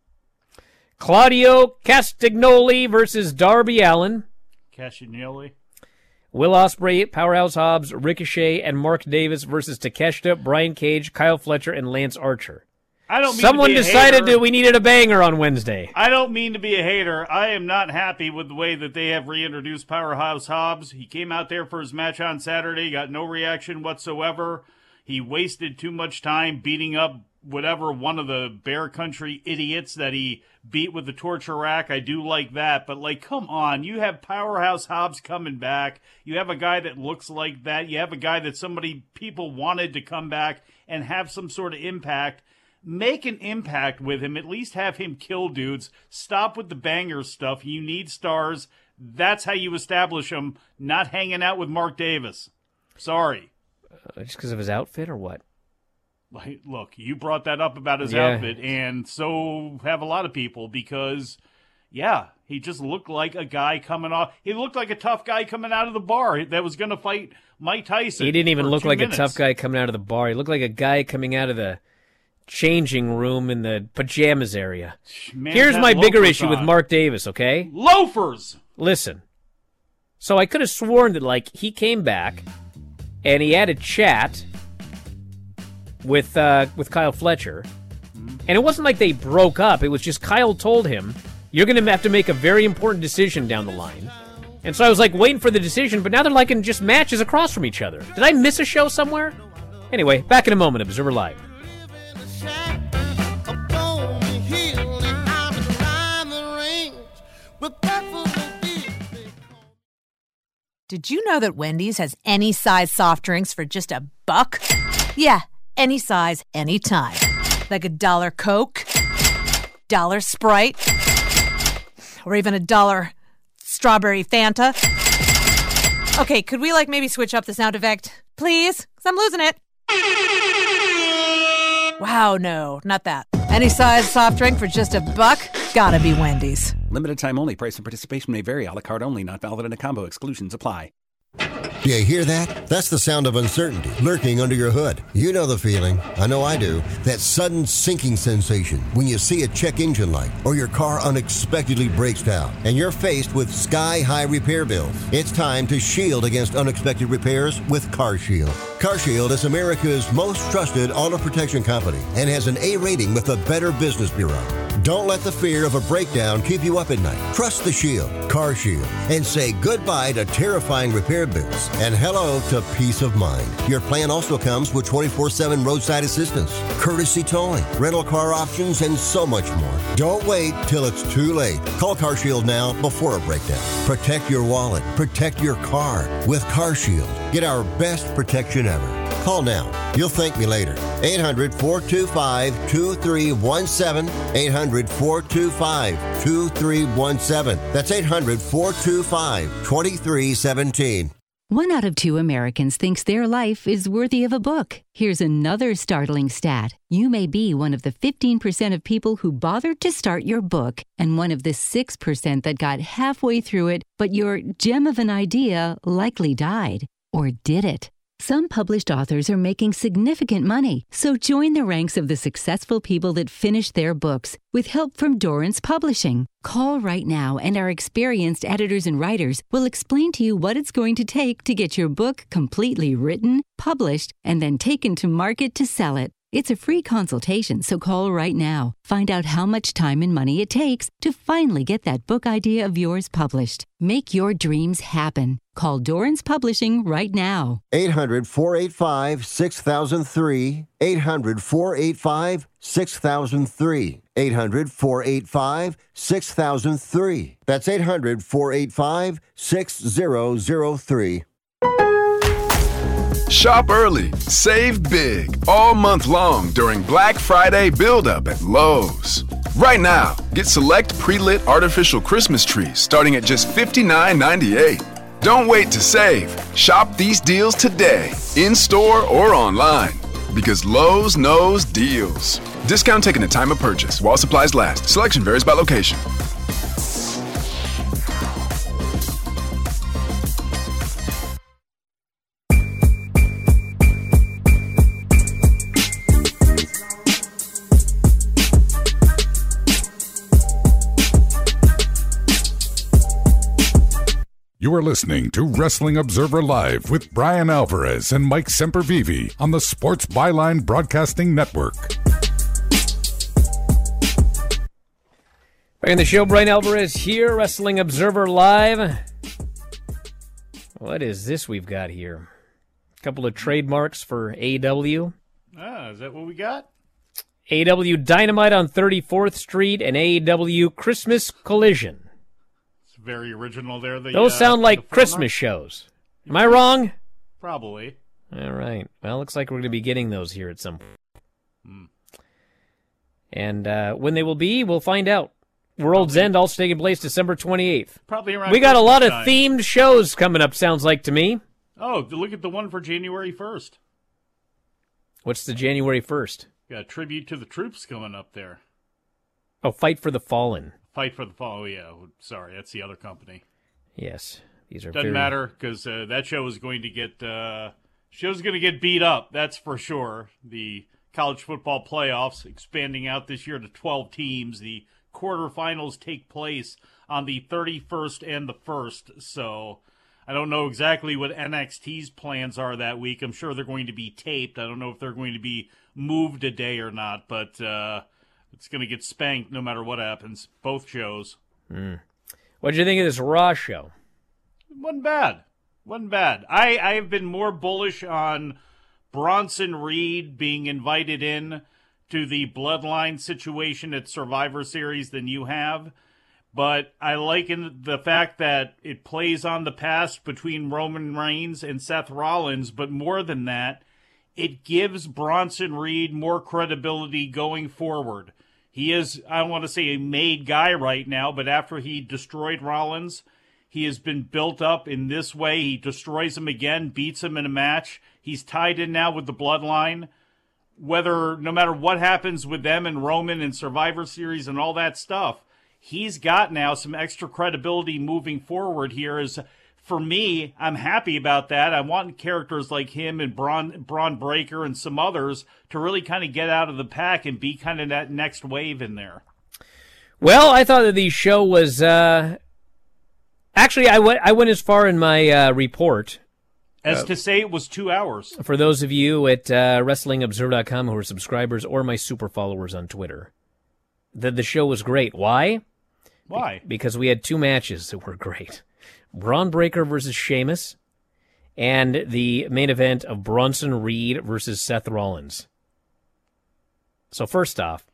[SPEAKER 4] Claudio Castagnoli versus Darby Allin.
[SPEAKER 10] Castagnoli.
[SPEAKER 4] Will Ospreay, Powerhouse Hobbs, Ricochet, and Mark Davis versus Takeshita, Brian Cage, Kyle Fletcher, and Lance Archer.
[SPEAKER 10] I don't mean
[SPEAKER 4] Someone
[SPEAKER 10] to be a
[SPEAKER 4] decided
[SPEAKER 10] hater.
[SPEAKER 4] that we needed a banger on Wednesday.
[SPEAKER 10] I don't mean to be a hater. I am not happy with the way that they have reintroduced Powerhouse Hobbs. He came out there for his match on Saturday, got no reaction whatsoever. He wasted too much time beating up whatever one of the Bear Country idiots that he beat with the torture rack. I do like that, but like, come on. You have Powerhouse Hobbs coming back. You have a guy that looks like that. You have a guy that somebody, people wanted to come back and have some sort of impact. Make an impact with him. At least have him kill dudes. Stop with the banger stuff. You need stars. That's how you establish them, not hanging out with Mark Davis. Sorry.
[SPEAKER 4] Uh, just because of his outfit or what?
[SPEAKER 10] Like, look, you brought that up about his
[SPEAKER 4] Yeah.
[SPEAKER 10] outfit, and so have a lot of people because, yeah, he just looked like a guy coming off. He looked like a tough guy coming out of the bar that was going to fight Mike Tyson.
[SPEAKER 4] He didn't even
[SPEAKER 10] for
[SPEAKER 4] look
[SPEAKER 10] two
[SPEAKER 4] like
[SPEAKER 10] minutes.
[SPEAKER 4] a tough guy coming out of the bar. He looked like a guy coming out of the changing room in the pajamas area.
[SPEAKER 10] Man,
[SPEAKER 4] Here's
[SPEAKER 10] had
[SPEAKER 4] my bigger
[SPEAKER 10] loafers
[SPEAKER 4] issue with
[SPEAKER 10] on.
[SPEAKER 4] Mark Davis, okay?
[SPEAKER 10] Loafers!
[SPEAKER 4] Listen. So I could have sworn that, like, he came back and he had a chat with uh, with Kyle Fletcher. And it wasn't like they broke up. It was just Kyle told him, you're going to have to make a very important decision down the line. And so I was, like, waiting for the decision, but now they're, like, in just matches across from each other. Did I miss a show somewhere? Anyway, back in a moment, Observer Live.
[SPEAKER 13] Did you know that Wendy's has any size soft drinks for just a buck? Yeah, any size, anytime. Like a dollar Coke, dollar Sprite, or even a dollar strawberry Fanta. Okay, could we like maybe switch up the sound effect? Please? Because I'm losing it. Wow, no, not that. Any size soft drink for just a buck? Gotta be Wendy's.
[SPEAKER 14] Limited time only. Price and participation may vary. A la carte only. Not valid in a combo. Exclusions apply.
[SPEAKER 8] You hear that? That's the sound of uncertainty lurking under your hood. You know the feeling. I know I do. That sudden sinking sensation when you see a check engine light or your car unexpectedly breaks down and you're faced with sky-high repair bills. It's time to shield against unexpected repairs with CarShield. CarShield is America's most trusted auto protection company and has an A rating with the Better Business Bureau. Don't let the fear of a breakdown keep you up at night. Trust the Shield, CarShield, and say goodbye to terrifying repair bills and hello to peace of mind. Your plan also comes with twenty-four seven roadside assistance, courtesy towing, rental car options, and so much more. Don't wait till it's too late. Call CarShield now before a breakdown. Protect your wallet. Protect your car with CarShield. Get our best protection ever. Call now. You'll thank me later. eight hundred, four two five, two three one seven. eight hundred, four two five, two three one seven. That's eight hundred, four two five, two three one seven.
[SPEAKER 15] One out of two Americans thinks their life is worthy of a book. Here's another startling stat. You may be one of the fifteen percent of people who bothered to start your book and one of the six percent that got halfway through it, but your gem of an idea likely died. Or did it? Some published authors are making significant money, so join the ranks of the successful people that finish their books with help from Dorrance Publishing. Call right now and our experienced editors and writers will explain to you what it's going to take to get your book completely written, published, and then taken to market to sell it. It's a free consultation, so call right now. Find out how much time and money it takes to finally get that book idea of yours published. Make your dreams happen. Call Dorrance Publishing right now.
[SPEAKER 8] eight hundred, four eight five, six thousand three. eight hundred, four eight five, six thousand three. eight hundred, four eight five, six thousand three. That's eight hundred, four eight five, six thousand three.
[SPEAKER 16] Shop early, save big, all month long during Black Friday build-up at Lowe's. Right now, get select pre-lit artificial Christmas trees starting at just fifty-nine ninety-eight. Don't wait to save. Shop these deals today, in-store or online, because Lowe's knows deals. Discount taken at time of purchase while supplies last. Selection varies by location.
[SPEAKER 2] You are listening to Wrestling Observer Live with Brian Alvarez and Mike Sempervive on the Sports Byline Broadcasting Network.
[SPEAKER 4] Back in the show, Brian Alvarez here, Wrestling Observer Live. What is this we've got here? A couple of trademarks for A E W.
[SPEAKER 10] Ah, is that what we got?
[SPEAKER 4] A E W Dynamite on thirty-fourth Street and A E W Christmas Collision.
[SPEAKER 10] Very original there. The,
[SPEAKER 4] Those
[SPEAKER 10] uh,
[SPEAKER 4] sound like
[SPEAKER 10] the
[SPEAKER 4] Christmas shows. Am I wrong?
[SPEAKER 10] Probably.
[SPEAKER 4] All right. Well, looks like we're going to be getting those here at some point.
[SPEAKER 10] Hmm.
[SPEAKER 4] And uh, when they will be, we'll find out. World's End also taking place December twenty-eighth.
[SPEAKER 10] Probably around
[SPEAKER 4] We got a lot of
[SPEAKER 10] Christmas time.
[SPEAKER 4] themed shows coming up, sounds like to me.
[SPEAKER 10] Oh, look at the one for January first.
[SPEAKER 4] What's the January first?
[SPEAKER 10] Got a tribute to the troops coming up there.
[SPEAKER 4] Oh, Fight for the Fallen.
[SPEAKER 10] Fight for the Fall. Oh, yeah. Sorry, that's the other company.
[SPEAKER 4] Yes. These are
[SPEAKER 10] Doesn't
[SPEAKER 4] very...
[SPEAKER 10] matter, because uh, that show is going to get uh, show's going to get beat up, that's for sure. The college football playoffs expanding out this year to twelve teams. The quarterfinals take place on the thirty-first and the first, so I don't know exactly what N X T's plans are that week. I'm sure they're going to be taped. I don't know if they're going to be moved a day or not, but uh, it's going to get spanked no matter what happens, both shows.
[SPEAKER 4] Mm. What did you think of this Raw show?
[SPEAKER 10] Wasn't bad. Wasn't bad. I, I have been more bullish on Bronson Reed being invited in to the Bloodline situation at Survivor Series than you have. But I like in the fact that it plays on the past between Roman Reigns and Seth Rollins, but more than that, it gives Bronson Reed more credibility going forward. He is, I don't want to say a made guy right now, but after he destroyed Rollins, he has been built up in this way. He destroys him again, beats him in a match. He's tied in now with the Bloodline. Whether, no matter what happens with them and Roman and Survivor Series and all that stuff, he's got now some extra credibility moving forward here. Is, for me, I'm happy about that. I want characters like him and Braun, Braun Breaker and some others to really kind of get out of the pack and be kind of that next wave in there.
[SPEAKER 4] Well, I thought that the show was... Uh... Actually, I went, I went as far in my uh, report...
[SPEAKER 10] As
[SPEAKER 4] uh,
[SPEAKER 10] to say it was two hours.
[SPEAKER 4] For those of you at uh, Wrestling Observer dot com who are subscribers or my super followers on Twitter, that the show was great. Why?
[SPEAKER 10] Why?
[SPEAKER 4] Be- because we had two matches that were great. Braun Breaker versus Sheamus, and the main event of Bronson Reed versus Seth Rollins. So first off,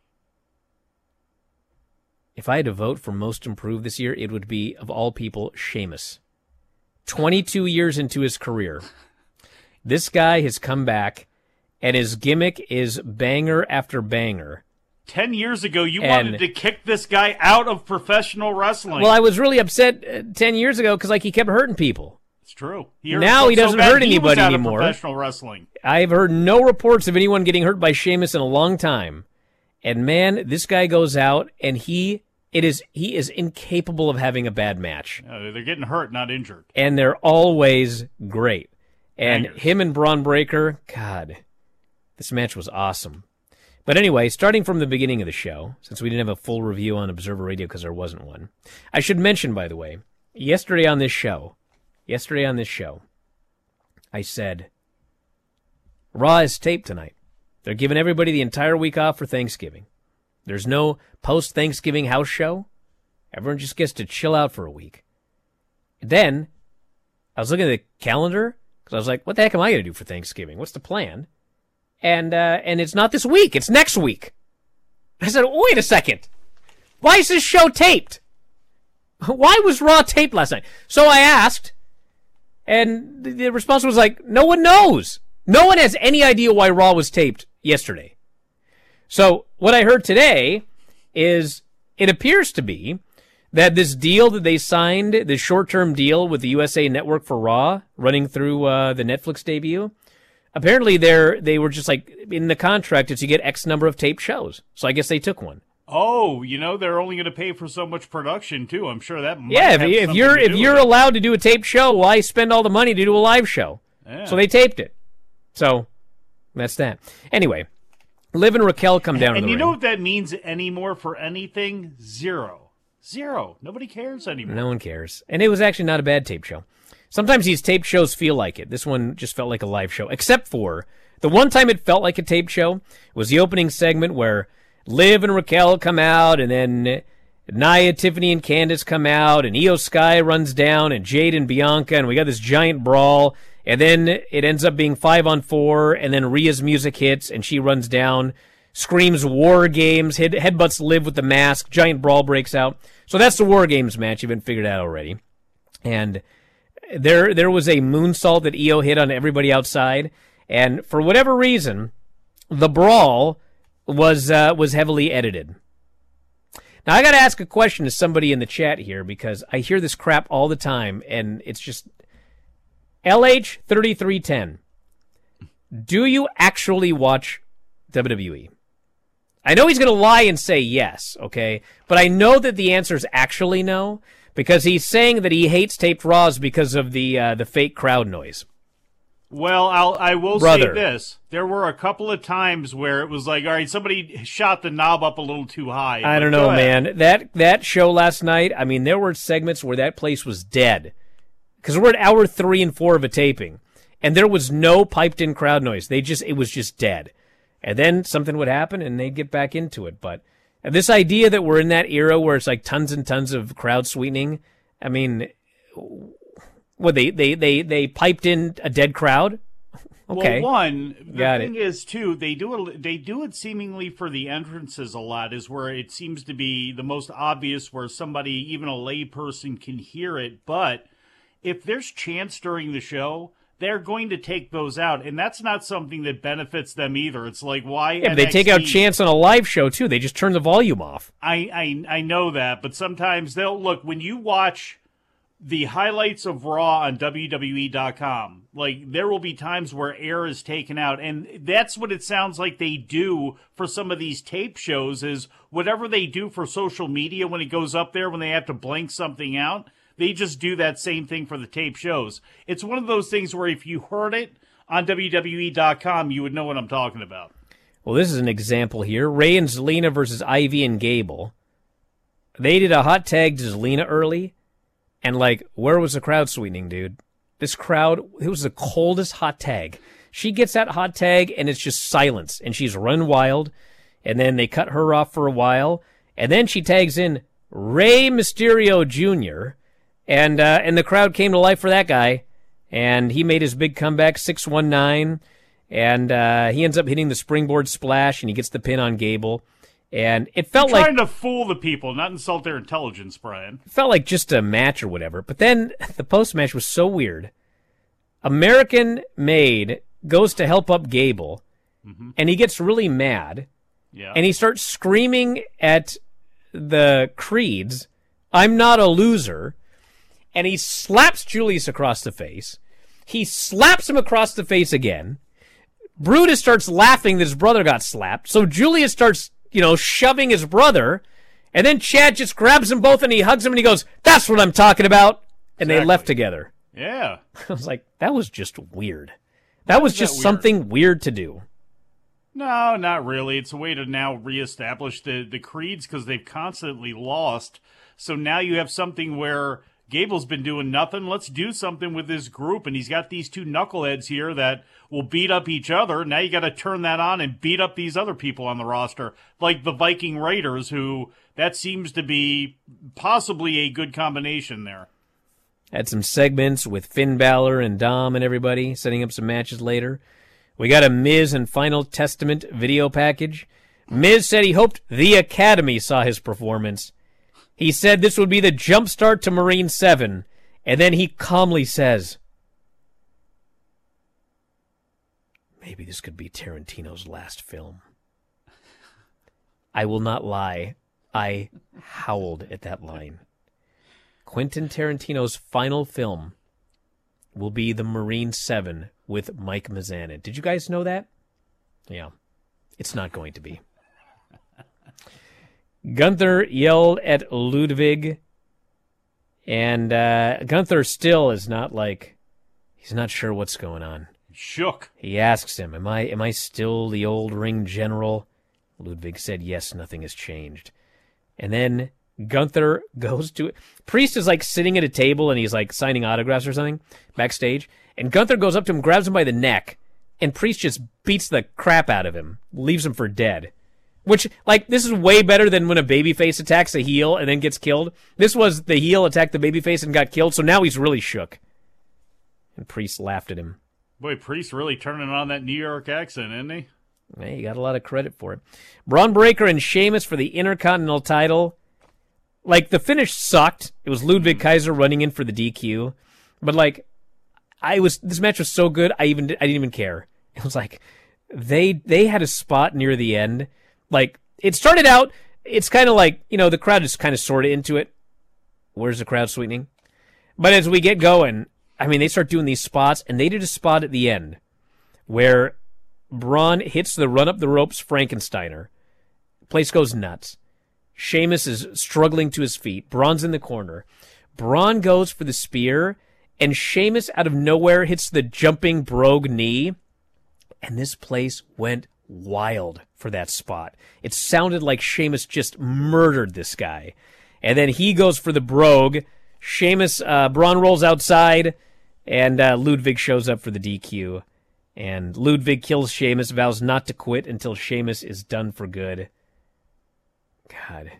[SPEAKER 4] if I had to vote for most improved this year, it would be, of all people, Sheamus. twenty-two years into his career, this guy has come back, and his gimmick is banger after banger.
[SPEAKER 10] Ten years ago, you
[SPEAKER 4] And-
[SPEAKER 10] wanted to kick this guy out of professional wrestling.
[SPEAKER 4] Well, I was really upset uh, ten years ago because like he kept hurting people.
[SPEAKER 10] It's true. He hurt
[SPEAKER 4] Now
[SPEAKER 10] so-
[SPEAKER 4] he
[SPEAKER 10] so
[SPEAKER 4] doesn't
[SPEAKER 10] bad
[SPEAKER 4] hurt
[SPEAKER 10] he was
[SPEAKER 4] anybody
[SPEAKER 10] out of
[SPEAKER 4] anymore.
[SPEAKER 10] professional wrestling.
[SPEAKER 4] I've heard no reports of anyone getting hurt by Sheamus in a long time. And man, this guy goes out and he it is he is incapable of having a bad match.
[SPEAKER 10] Uh, they're getting hurt, not injured.
[SPEAKER 4] And they're always great. And
[SPEAKER 10] Bangers.
[SPEAKER 4] him and Braun Breaker, God, this match was awesome. But anyway, starting from the beginning of the show, since we didn't have a full review on Observer Radio because there wasn't one, I should mention, by the way, yesterday on this show, yesterday on this show, I said, Raw is taped tonight. They're giving everybody the entire week off for Thanksgiving. There's no post-Thanksgiving house show. Everyone just gets to chill out for a week. Then, I was looking at the calendar, because I was like, what the heck am I going to do for Thanksgiving? What's the plan? And uh, and it's not this week. It's next week. I said, wait a second. Why is this show taped? Why was Raw taped last night? So I asked, And the, the response was like, no one knows. No one has any idea why Raw was taped yesterday. So what I heard today is it appears to be that this deal that they signed, this short-term deal with the U S A Network for Raw, running through uh, the Netflix debut, apparently they're, they were just like, in the contract, it's you get X number of taped shows. So I guess they took one.
[SPEAKER 10] Oh, you know, they're only going to pay for so much production, too. I'm sure that might
[SPEAKER 4] Yeah, if,
[SPEAKER 10] have
[SPEAKER 4] if you're
[SPEAKER 10] to
[SPEAKER 4] if
[SPEAKER 10] do
[SPEAKER 4] you're
[SPEAKER 10] with it.
[SPEAKER 4] allowed to do a taped show, why spend all the money to do a live show?
[SPEAKER 10] Yeah.
[SPEAKER 4] So they taped it. So that's that. Anyway, Liv and Raquel come down to
[SPEAKER 10] And
[SPEAKER 4] the
[SPEAKER 10] you
[SPEAKER 4] ring.
[SPEAKER 10] know what that means anymore for anything? Zero. Zero. Nobody cares anymore.
[SPEAKER 4] No one cares. And it was actually not a bad tape show. Sometimes these tape shows feel like it. This one just felt like a live show, except for the one time it felt like a tape show was the opening segment where Liv and Raquel come out, and then Nia, Tiffany, and Candice come out, and Io Sky runs down, and Jade and Bianca, and we got this giant brawl, and then it ends up being five on four, and then Rhea's music hits, and she runs down, screams War Games, head, headbutts Liv with the mask, giant brawl breaks out. So that's the War Games match. You've been figured out already. And there there was a moonsault that Io hit on everybody outside, and for whatever reason, the brawl was uh, was heavily edited. Now, I got to ask a question to somebody in the chat here, because I hear this crap all the time, and it's just... L H thirty-three ten, do you actually watch W W E? I know he's going to lie and say yes, okay? But I know that the answer is actually no, because he's saying that he hates taped Raws because of the uh, the fake crowd noise.
[SPEAKER 10] Well, I'll, I will
[SPEAKER 4] Brother.
[SPEAKER 10] say this. There were a couple of times where it was like, all right, somebody shot the knob up a little too high.
[SPEAKER 4] I
[SPEAKER 10] But
[SPEAKER 4] don't
[SPEAKER 10] go
[SPEAKER 4] know,
[SPEAKER 10] ahead.
[SPEAKER 4] man. That that show last night, I mean, there were segments where that place was dead. Because we're at hour three and four of a taping, and there was no piped-in crowd noise. They just it was just dead. And then something would happen, and they'd get back into it. But this idea that we're in that era where it's like tons and tons of crowd sweetening, I mean, what, they, they, they, they piped in a dead crowd? Okay.
[SPEAKER 10] Well, one, the
[SPEAKER 4] Got
[SPEAKER 10] thing
[SPEAKER 4] it.
[SPEAKER 10] is, too, they do it, they do it seemingly for the entrances a lot, is where it seems to be the most obvious, where somebody, even a lay person, can hear it. But if there's chants during the show, they're going to take those out, and that's not something that benefits them either. It's like, why
[SPEAKER 4] Yeah, but they take out
[SPEAKER 10] N X T
[SPEAKER 4] chants on a live show, too. They just turn the volume off.
[SPEAKER 10] I, I I know that, but sometimes they'll look when you watch the highlights of Raw on W W E dot com. Like, there will be times where air is taken out, and that's what it sounds like they do for some of these tape shows. Is whatever they do for social media when it goes up there, when they have to blank something out, they just do that same thing for the tape shows. It's one of those things where if you heard it on W W E dot com, you would know what I'm talking about.
[SPEAKER 4] Well, this is an example here. Ray and Zelina versus Ivy and Gable. They did a hot tag to Zelina early, and, like, where was the crowd sweetening, dude? This crowd, it was the coldest hot tag. She gets that hot tag, and it's just silence, and she's run wild, and then they cut her off for a while, and then she tags in Rey Mysterio Junior, and uh, and the crowd came to life for that guy, and he made his big comeback, six one nine, and uh, he ends up hitting the springboard splash, and he gets the pin on Gable. And it felt
[SPEAKER 10] You're
[SPEAKER 4] like
[SPEAKER 10] trying to fool the people, not insult their intelligence, Brian.
[SPEAKER 4] it felt like just a match or whatever. But then the post match was so weird. American Made goes to help up Gable,
[SPEAKER 10] Mhm.
[SPEAKER 4] and he gets really mad.
[SPEAKER 10] Yeah.
[SPEAKER 4] And he starts screaming at the Creeds, "I'm not a loser." And he slaps Julius across the face. He slaps him across the face again. Brutus starts laughing that his brother got slapped. So Julius starts, you know, shoving his brother. And then Chad just grabs them both and he hugs him and he goes, "That's what I'm talking about." And they
[SPEAKER 10] Exactly.
[SPEAKER 4] left together.
[SPEAKER 10] Yeah.
[SPEAKER 4] I was like, that was just weird. That was
[SPEAKER 10] is
[SPEAKER 4] just
[SPEAKER 10] that weird?
[SPEAKER 4] something weird to do.
[SPEAKER 10] No, not really. It's a way to now reestablish the, the Creeds because they've constantly lost. So now you have something where Gable's been doing nothing. Let's do something with this group. And he's got these two knuckleheads here that will beat up each other. Now you got to turn that on and beat up these other people on the roster, like the Viking Raiders, who that seems to be possibly a good combination there.
[SPEAKER 4] Had some segments with Finn Balor and Dom and everybody, setting up some matches later. We got a Miz and Final Testament video package. Miz said he hoped the Academy saw his performance. He said this would be the jumpstart to Marine seven, and then he calmly says, maybe this could be Tarantino's last film. I will not lie. I howled at that line. Quentin Tarantino's final film will be The Marine Seven with Mike Mizanin. Did you guys know that? Yeah. It's not going to be. Gunther yelled at Ludwig, and uh, Gunther still is not like, he's not sure what's going on.
[SPEAKER 10] Shook.
[SPEAKER 4] He asks him, am I am I still the old ring general? Ludwig said, yes, nothing has changed. And then Gunther goes to it. Priest is like sitting at a table and he's like signing autographs or something backstage. And Gunther goes up to him, grabs him by the neck, and Priest just beats the crap out of him, leaves him for dead. Which, like, this is way better than when a babyface attacks a heel and then gets killed. This was the heel attacked the babyface and got killed, so now he's really shook. And Priest laughed at him.
[SPEAKER 10] Boy, Priest really turning on that New York accent, isn't he?
[SPEAKER 4] Hey, he got a lot of credit for it. Braun Breaker and Sheamus for the Intercontinental title. Like, the finish sucked. It was Ludwig Kaiser running in for the D Q. But, like, I was, this match was so good, I even, I didn't even care. It was like, they, they had a spot near the end. Like, it started out, it's kind of like, you know, the crowd is kind of sort of into it. Where's the crowd sweetening? But as we get going, I mean, they start doing these spots, and they did a spot at the end where Braun hits the run-up-the-ropes Frankensteiner. Place goes nuts. Sheamus is struggling to his feet. Braun's in the corner. Braun goes for the spear, and Sheamus out of nowhere hits the jumping brogue knee, and this place went wild for that spot. It sounded like Sheamus just murdered this guy. And then he goes for the brogue. Sheamus, uh, Braun rolls outside, and uh, Ludwig shows up for the D Q. And Ludwig kills Sheamus, vows not to quit until Sheamus is done for good. God.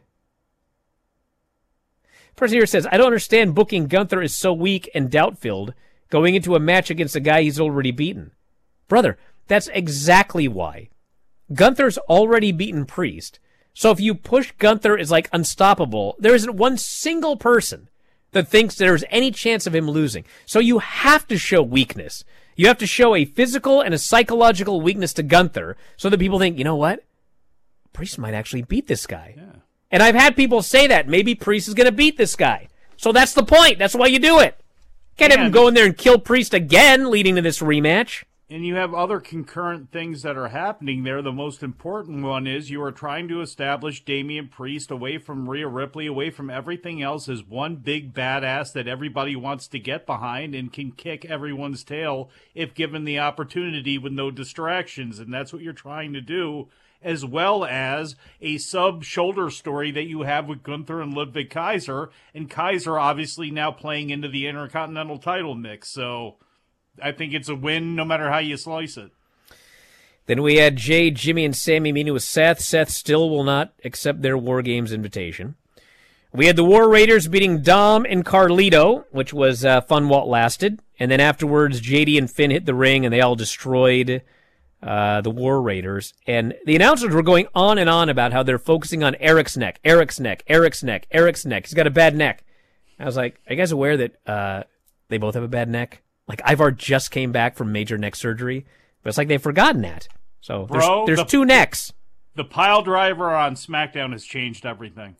[SPEAKER 4] Person here says, I don't understand booking Gunther is so weak and doubt-filled going into a match against a guy he's already beaten. Brother, that's exactly why. Gunther's already beaten Priest. So if you push Gunther as like unstoppable, there isn't one single person that thinks there's any chance of him losing. So you have to show weakness. You have to show a physical and a psychological weakness to Gunther so that people think, you know what? Priest might actually beat this guy. Yeah. And I've had people say that. Maybe Priest is going to beat this guy. So that's the point. That's why you do it. Can't have him go in there and kill Priest again, leading to this rematch.
[SPEAKER 10] And you have other concurrent things that are happening there. The most important one is you are trying to establish Damian Priest away from Rhea Ripley, away from everything else, as one big badass that everybody wants to get behind and can kick everyone's tail if given the opportunity with no distractions. And that's what you're trying to do, as well as a sub-shoulder story that you have with Gunther and Ludwig Kaiser. And Kaiser obviously now playing into the Intercontinental title mix. So I think it's a win no matter how you slice it.
[SPEAKER 4] Then we had Jay, Jimmy, and Sammy meeting with Seth. Seth still will not accept their War Games invitation. We had the War Raiders beating Dom and Carlito, which was uh, fun while it lasted. And then afterwards, J D and Finn hit the ring, and they all destroyed uh, the War Raiders. And the announcers were going on and on about how they're focusing on Eric's neck, Eric's neck, Eric's neck, Eric's neck. He's got a bad neck. I was like, are you guys aware that uh, they both have a bad neck? Like, Ivar just came back from major neck surgery, but it's like they've forgotten that. So there's,
[SPEAKER 10] Bro,
[SPEAKER 4] there's
[SPEAKER 10] the,
[SPEAKER 4] two necks.
[SPEAKER 10] The pile driver on SmackDown has changed everything.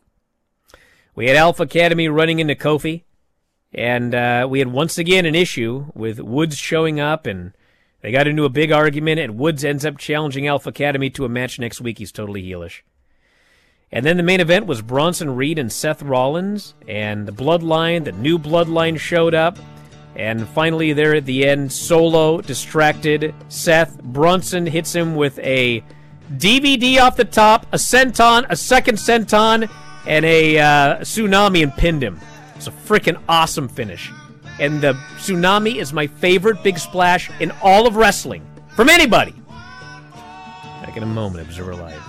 [SPEAKER 4] We had Alpha Academy running into Kofi, and uh, we had once again an issue with Woods showing up, and they got into a big argument, and Woods ends up challenging Alpha Academy to a match next week. He's totally heelish. And then the main event was Bronson Reed and Seth Rollins, and the Bloodline, the new Bloodline showed up. And finally, there at the end, Solo distracted Seth. Bronson hits him with a D V D off the top, a senton, a second senton, and a uh, tsunami, and pinned him. It's a freaking awesome finish. And the tsunami is my favorite big splash in all of wrestling. From anybody. Back in a moment, Observer Live.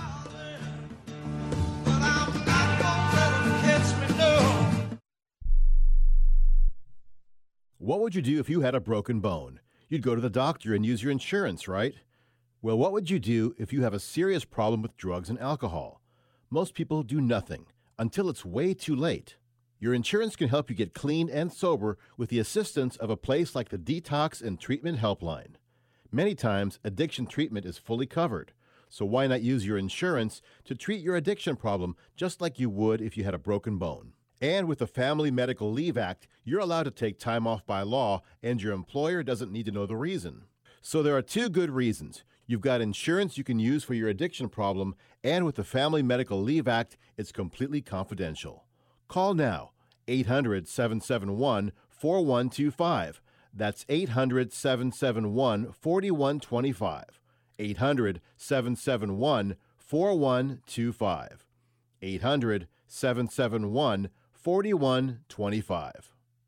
[SPEAKER 17] What would you do if you had a broken bone? You'd go to the doctor and use your insurance, right? Well, what would you do if you have a serious problem with drugs and alcohol? Most people do nothing until it's way too late. Your insurance can help you get clean and sober with the assistance of a place like the Detox and Treatment Helpline. Many times, addiction treatment is fully covered. So why not use your insurance to treat your addiction problem just like you would if you had a broken bone? And with the Family Medical Leave Act, you're allowed to take time off by law, and your employer doesn't need to know the reason. So there are two good reasons. You've got insurance you can use for your addiction problem, and with the Family Medical Leave Act, it's completely confidential. Call now, eight hundred, seven seven one, four one two five. That's eight hundred, seven seven one, four one two five. eight hundred, seven seven one, four one two five. eight hundred, seven seven one, four one two five.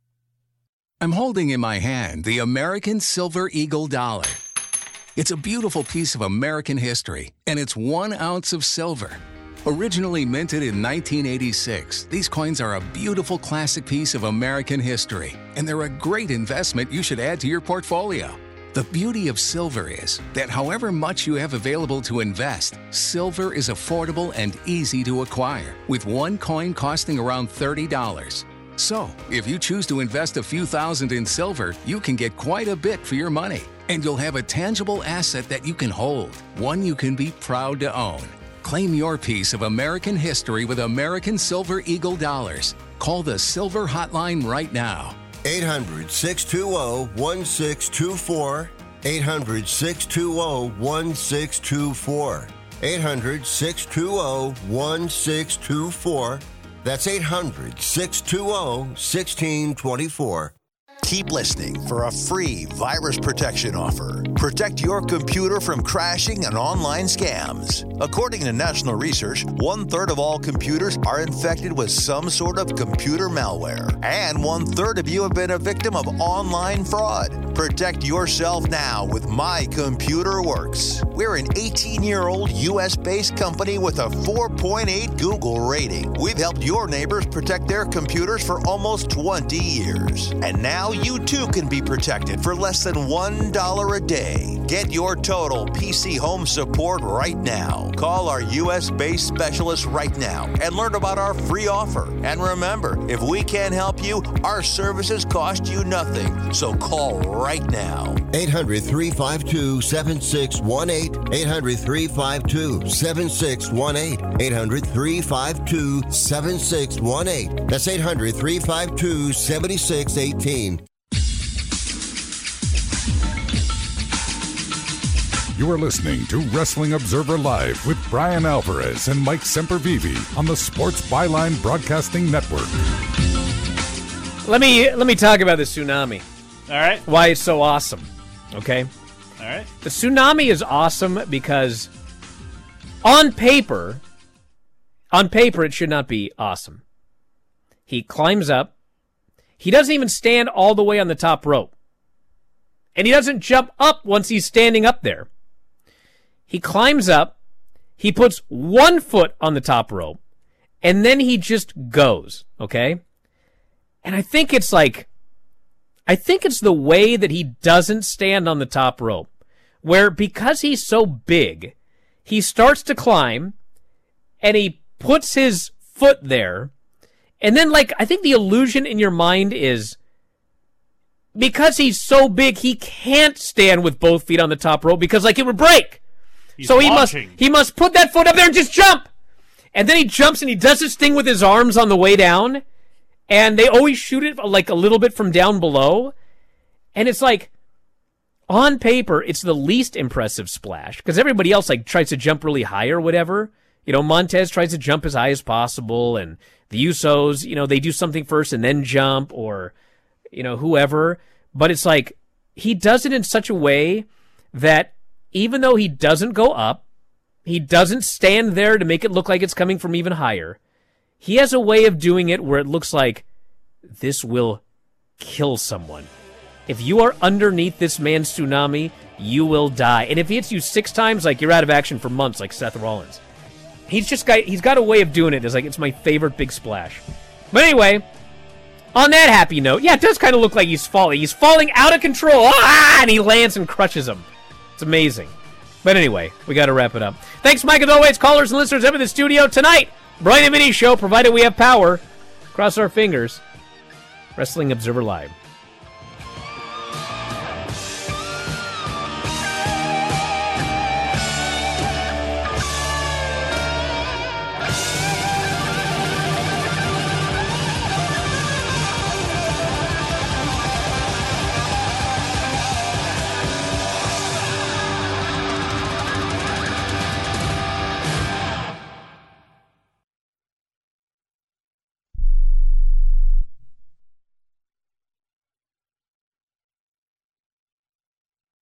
[SPEAKER 18] I'm holding in my hand the American Silver Eagle Dollar. It's a beautiful piece of American history, and it's one ounce of silver. Originally minted in nineteen eighty-six, these coins are a beautiful classic piece of American history, and they're a great investment you should add to your portfolio. The beauty of silver is that however much you have available to invest, silver is affordable and easy to acquire, with one coin costing around thirty dollars. So, if you choose to invest a few thousand in silver, you can get quite a bit for your money, and you'll have a tangible asset that you can hold, one you can be proud to own. Claim your piece of American history with American Silver Eagle Dollars. Call the Silver Hotline right now.
[SPEAKER 8] eight hundred, six two zero, one six two four. eight hundred, six two zero, one six two four. eight hundred, six two zero, one six two four. That's eight hundred, six two zero, one six two four.
[SPEAKER 12] Keep listening for a free virus protection offer. Protect your computer from crashing and online scams. According to national research, one-third of all computers are infected with some sort of computer malware. And one-third of you have been a victim of online fraud. Protect yourself now with My Computer Works. We're an eighteen-year-old U S-based company with a four point eight Google rating. We've helped your neighbors protect their computers for almost twenty years. And now you too can be protected for less than one dollar a day. Get your total P C home support right now. Call our U S-based specialist right now and learn about our free offer. And remember, if we can't help you, our services cost you nothing. So call right now.
[SPEAKER 8] eight hundred, three five two, seven six one eight. eight hundred, three five two, seven six one eight. eight hundred, three five two, seven six one eight. That's eight hundred, three five two, seven six one eight.
[SPEAKER 2] You are listening to Wrestling Observer Live with Brian Alvarez and Mike Sempervive on the Sports Byline Broadcasting Network.
[SPEAKER 4] Let me let me talk about the tsunami.
[SPEAKER 10] All right.
[SPEAKER 4] Why it's so awesome. Okay?
[SPEAKER 10] All right.
[SPEAKER 4] The tsunami is awesome because on paper, on paper it should not be awesome. He climbs up. He doesn't even stand all the way on the top rope. And he doesn't jump up once he's standing up there. He climbs up, he puts one foot on the top rope, and then he just goes, okay? And I think it's like, I think it's the way that he doesn't stand on the top rope, where because he's so big, he starts to climb, and he puts his foot there, and then, like, I think the illusion in your mind is, because he's so big, he can't stand with both feet on the top rope, because, like, it would break.
[SPEAKER 10] He's
[SPEAKER 4] so he
[SPEAKER 10] watching.
[SPEAKER 4] must he must put that foot up there and just jump. And then he jumps and he does this thing with his arms on the way down. And they always shoot it like a little bit from down below. And it's like, on paper, it's the least impressive splash. Because everybody else like tries to jump really high or whatever. You know, Montez tries to jump as high as possible. And the Usos, you know, they do something first and then jump. Or, you know, whoever. But it's like, he does it in such a way that even though he doesn't go up, he doesn't stand there to make it look like it's coming from even higher. He has a way of doing it where it looks like this will kill someone. If you are underneath this man's tsunami, you will die. And if he hits you six times, like you're out of action for months, like Seth Rollins. He's just got, he's got a way of doing it. It's like, it's my favorite big splash. But anyway, on that happy note, yeah, it does kind of look like he's falling. He's falling out of control. Ah! And he lands and crushes him. It's amazing. But anyway, we got to wrap it up. Thanks, Mike, as always, callers and listeners ever in the studio tonight. Brian and Vinny Show, provided we have power. Cross our fingers. Wrestling Observer Live.